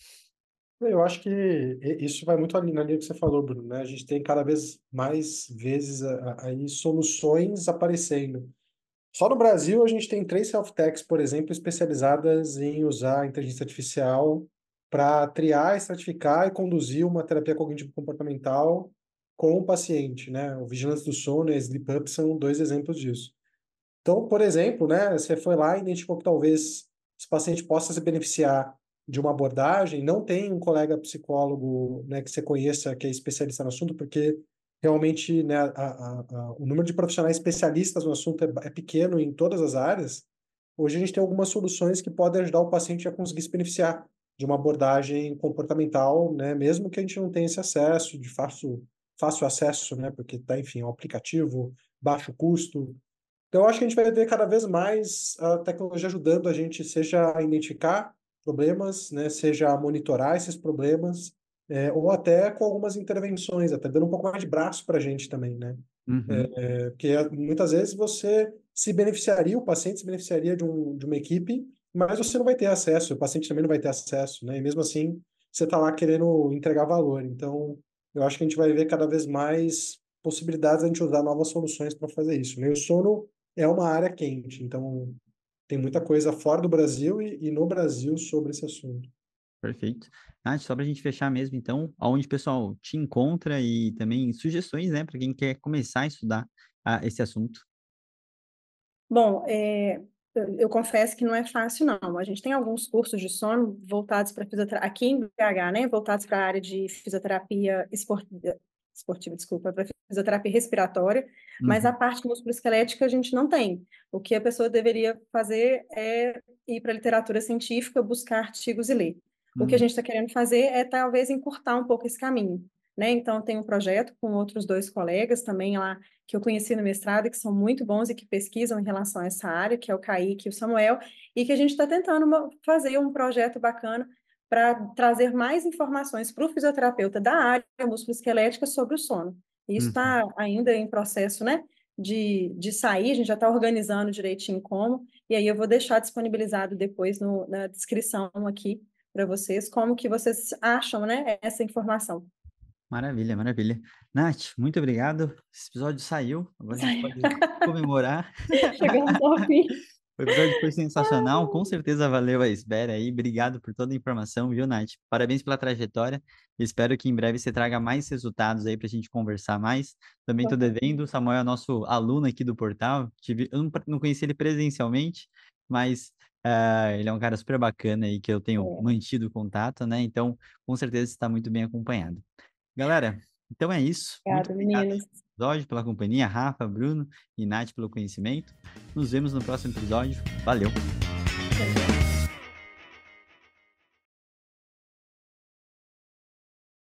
B: Eu acho que isso vai muito ali na linha que você falou, Bruno, né? A gente tem cada vez mais vezes a- a- aí soluções aparecendo. Só no Brasil a gente tem três health techs, por exemplo, especializadas em usar a inteligência artificial para triar, estratificar e conduzir uma terapia cognitivo-comportamental com o paciente, né? O Vigilance do Sono e a Sleep Up são dois exemplos disso. Então, por exemplo, né, você foi lá e identificou que talvez esse paciente possa se beneficiar de uma abordagem, não tem um colega psicólogo, né, que você conheça que é especialista no assunto, porque realmente, né, a, a, a, o número de profissionais especialistas no assunto é, é pequeno em todas as áreas. Hoje a gente tem algumas soluções que podem ajudar o paciente a conseguir se beneficiar de uma abordagem comportamental, né, mesmo que a gente não tenha esse acesso, de fácil, fácil acesso, né, porque tá, enfim, é um aplicativo, baixo custo. Então, eu acho que a gente vai ver cada vez mais a tecnologia ajudando a gente, seja a identificar problemas, né, seja a monitorar esses problemas, é, ou até com algumas intervenções, até dando um pouco mais de braço para a gente também, né?
A: Uhum.
B: É, porque muitas vezes você se beneficiaria, o paciente se beneficiaria de, um, de uma equipe, mas você não vai ter acesso, o paciente também não vai ter acesso, né? E mesmo assim, você está lá querendo entregar valor. Então, eu acho que a gente vai ver cada vez mais possibilidades de a gente usar novas soluções para fazer isso, né? E o sono é uma área quente, então tem muita coisa fora do Brasil e, e no Brasil sobre esse assunto.
A: Perfeito. Nath, só para a gente fechar mesmo, então, aonde o pessoal te encontra e também sugestões, né, para quem quer começar a estudar ah, esse assunto.
E: Bom, é, eu, eu confesso que não é fácil, não. A gente tem alguns cursos de sono voltados para fisioterapia, aqui em B H, né, voltados para a área de fisioterapia esportiva, esportiva, desculpa, para fisioterapia respiratória, mas a
A: Uhum.
E: parte musculoesquelética a gente não tem. O que a pessoa deveria fazer é ir para a literatura científica, buscar artigos e ler. O que a
A: Uhum.
E: gente está querendo fazer é talvez encurtar um pouco esse caminho, né? Então, tem um projeto com outros dois colegas também lá que eu conheci no mestrado e que são muito bons e que pesquisam em relação a essa área, que é o Kaique e o Samuel, e que a gente está tentando uma, fazer um projeto bacana para trazer mais informações para o fisioterapeuta da área musculoesquelética sobre o sono. E isso
A: Uhum.
E: está ainda em processo, né, de, de sair, a gente já está organizando direitinho como, e aí eu vou deixar disponibilizado depois no, na descrição aqui para vocês, como que vocês acham, né, essa informação.
A: Maravilha, maravilha. Nath, muito obrigado. Esse episódio saiu, agora a gente pode comemorar.
E: Chegamos ao fim.
A: O episódio foi sensacional, com certeza valeu a espera aí. Obrigado por toda a informação, viu, Nath? Parabéns pela trajetória. Espero que em breve você traga mais resultados aí para a gente conversar mais. Também estou devendo, o Samuel é nosso aluno aqui do portal. Tive, eu não, não conheci ele presencialmente, mas ah, ele é um cara super bacana aí que eu tenho
E: É.
A: mantido contato, né? Então, com certeza está muito bem acompanhado. Galera, então é isso. Muito
E: Obrigada,
A: obrigado
E: meninos.
A: pelo episódio, pela companhia, Rafa, Bruno e Nath pelo conhecimento. Nos vemos no próximo episódio. Valeu!
E: Tchau, tchau.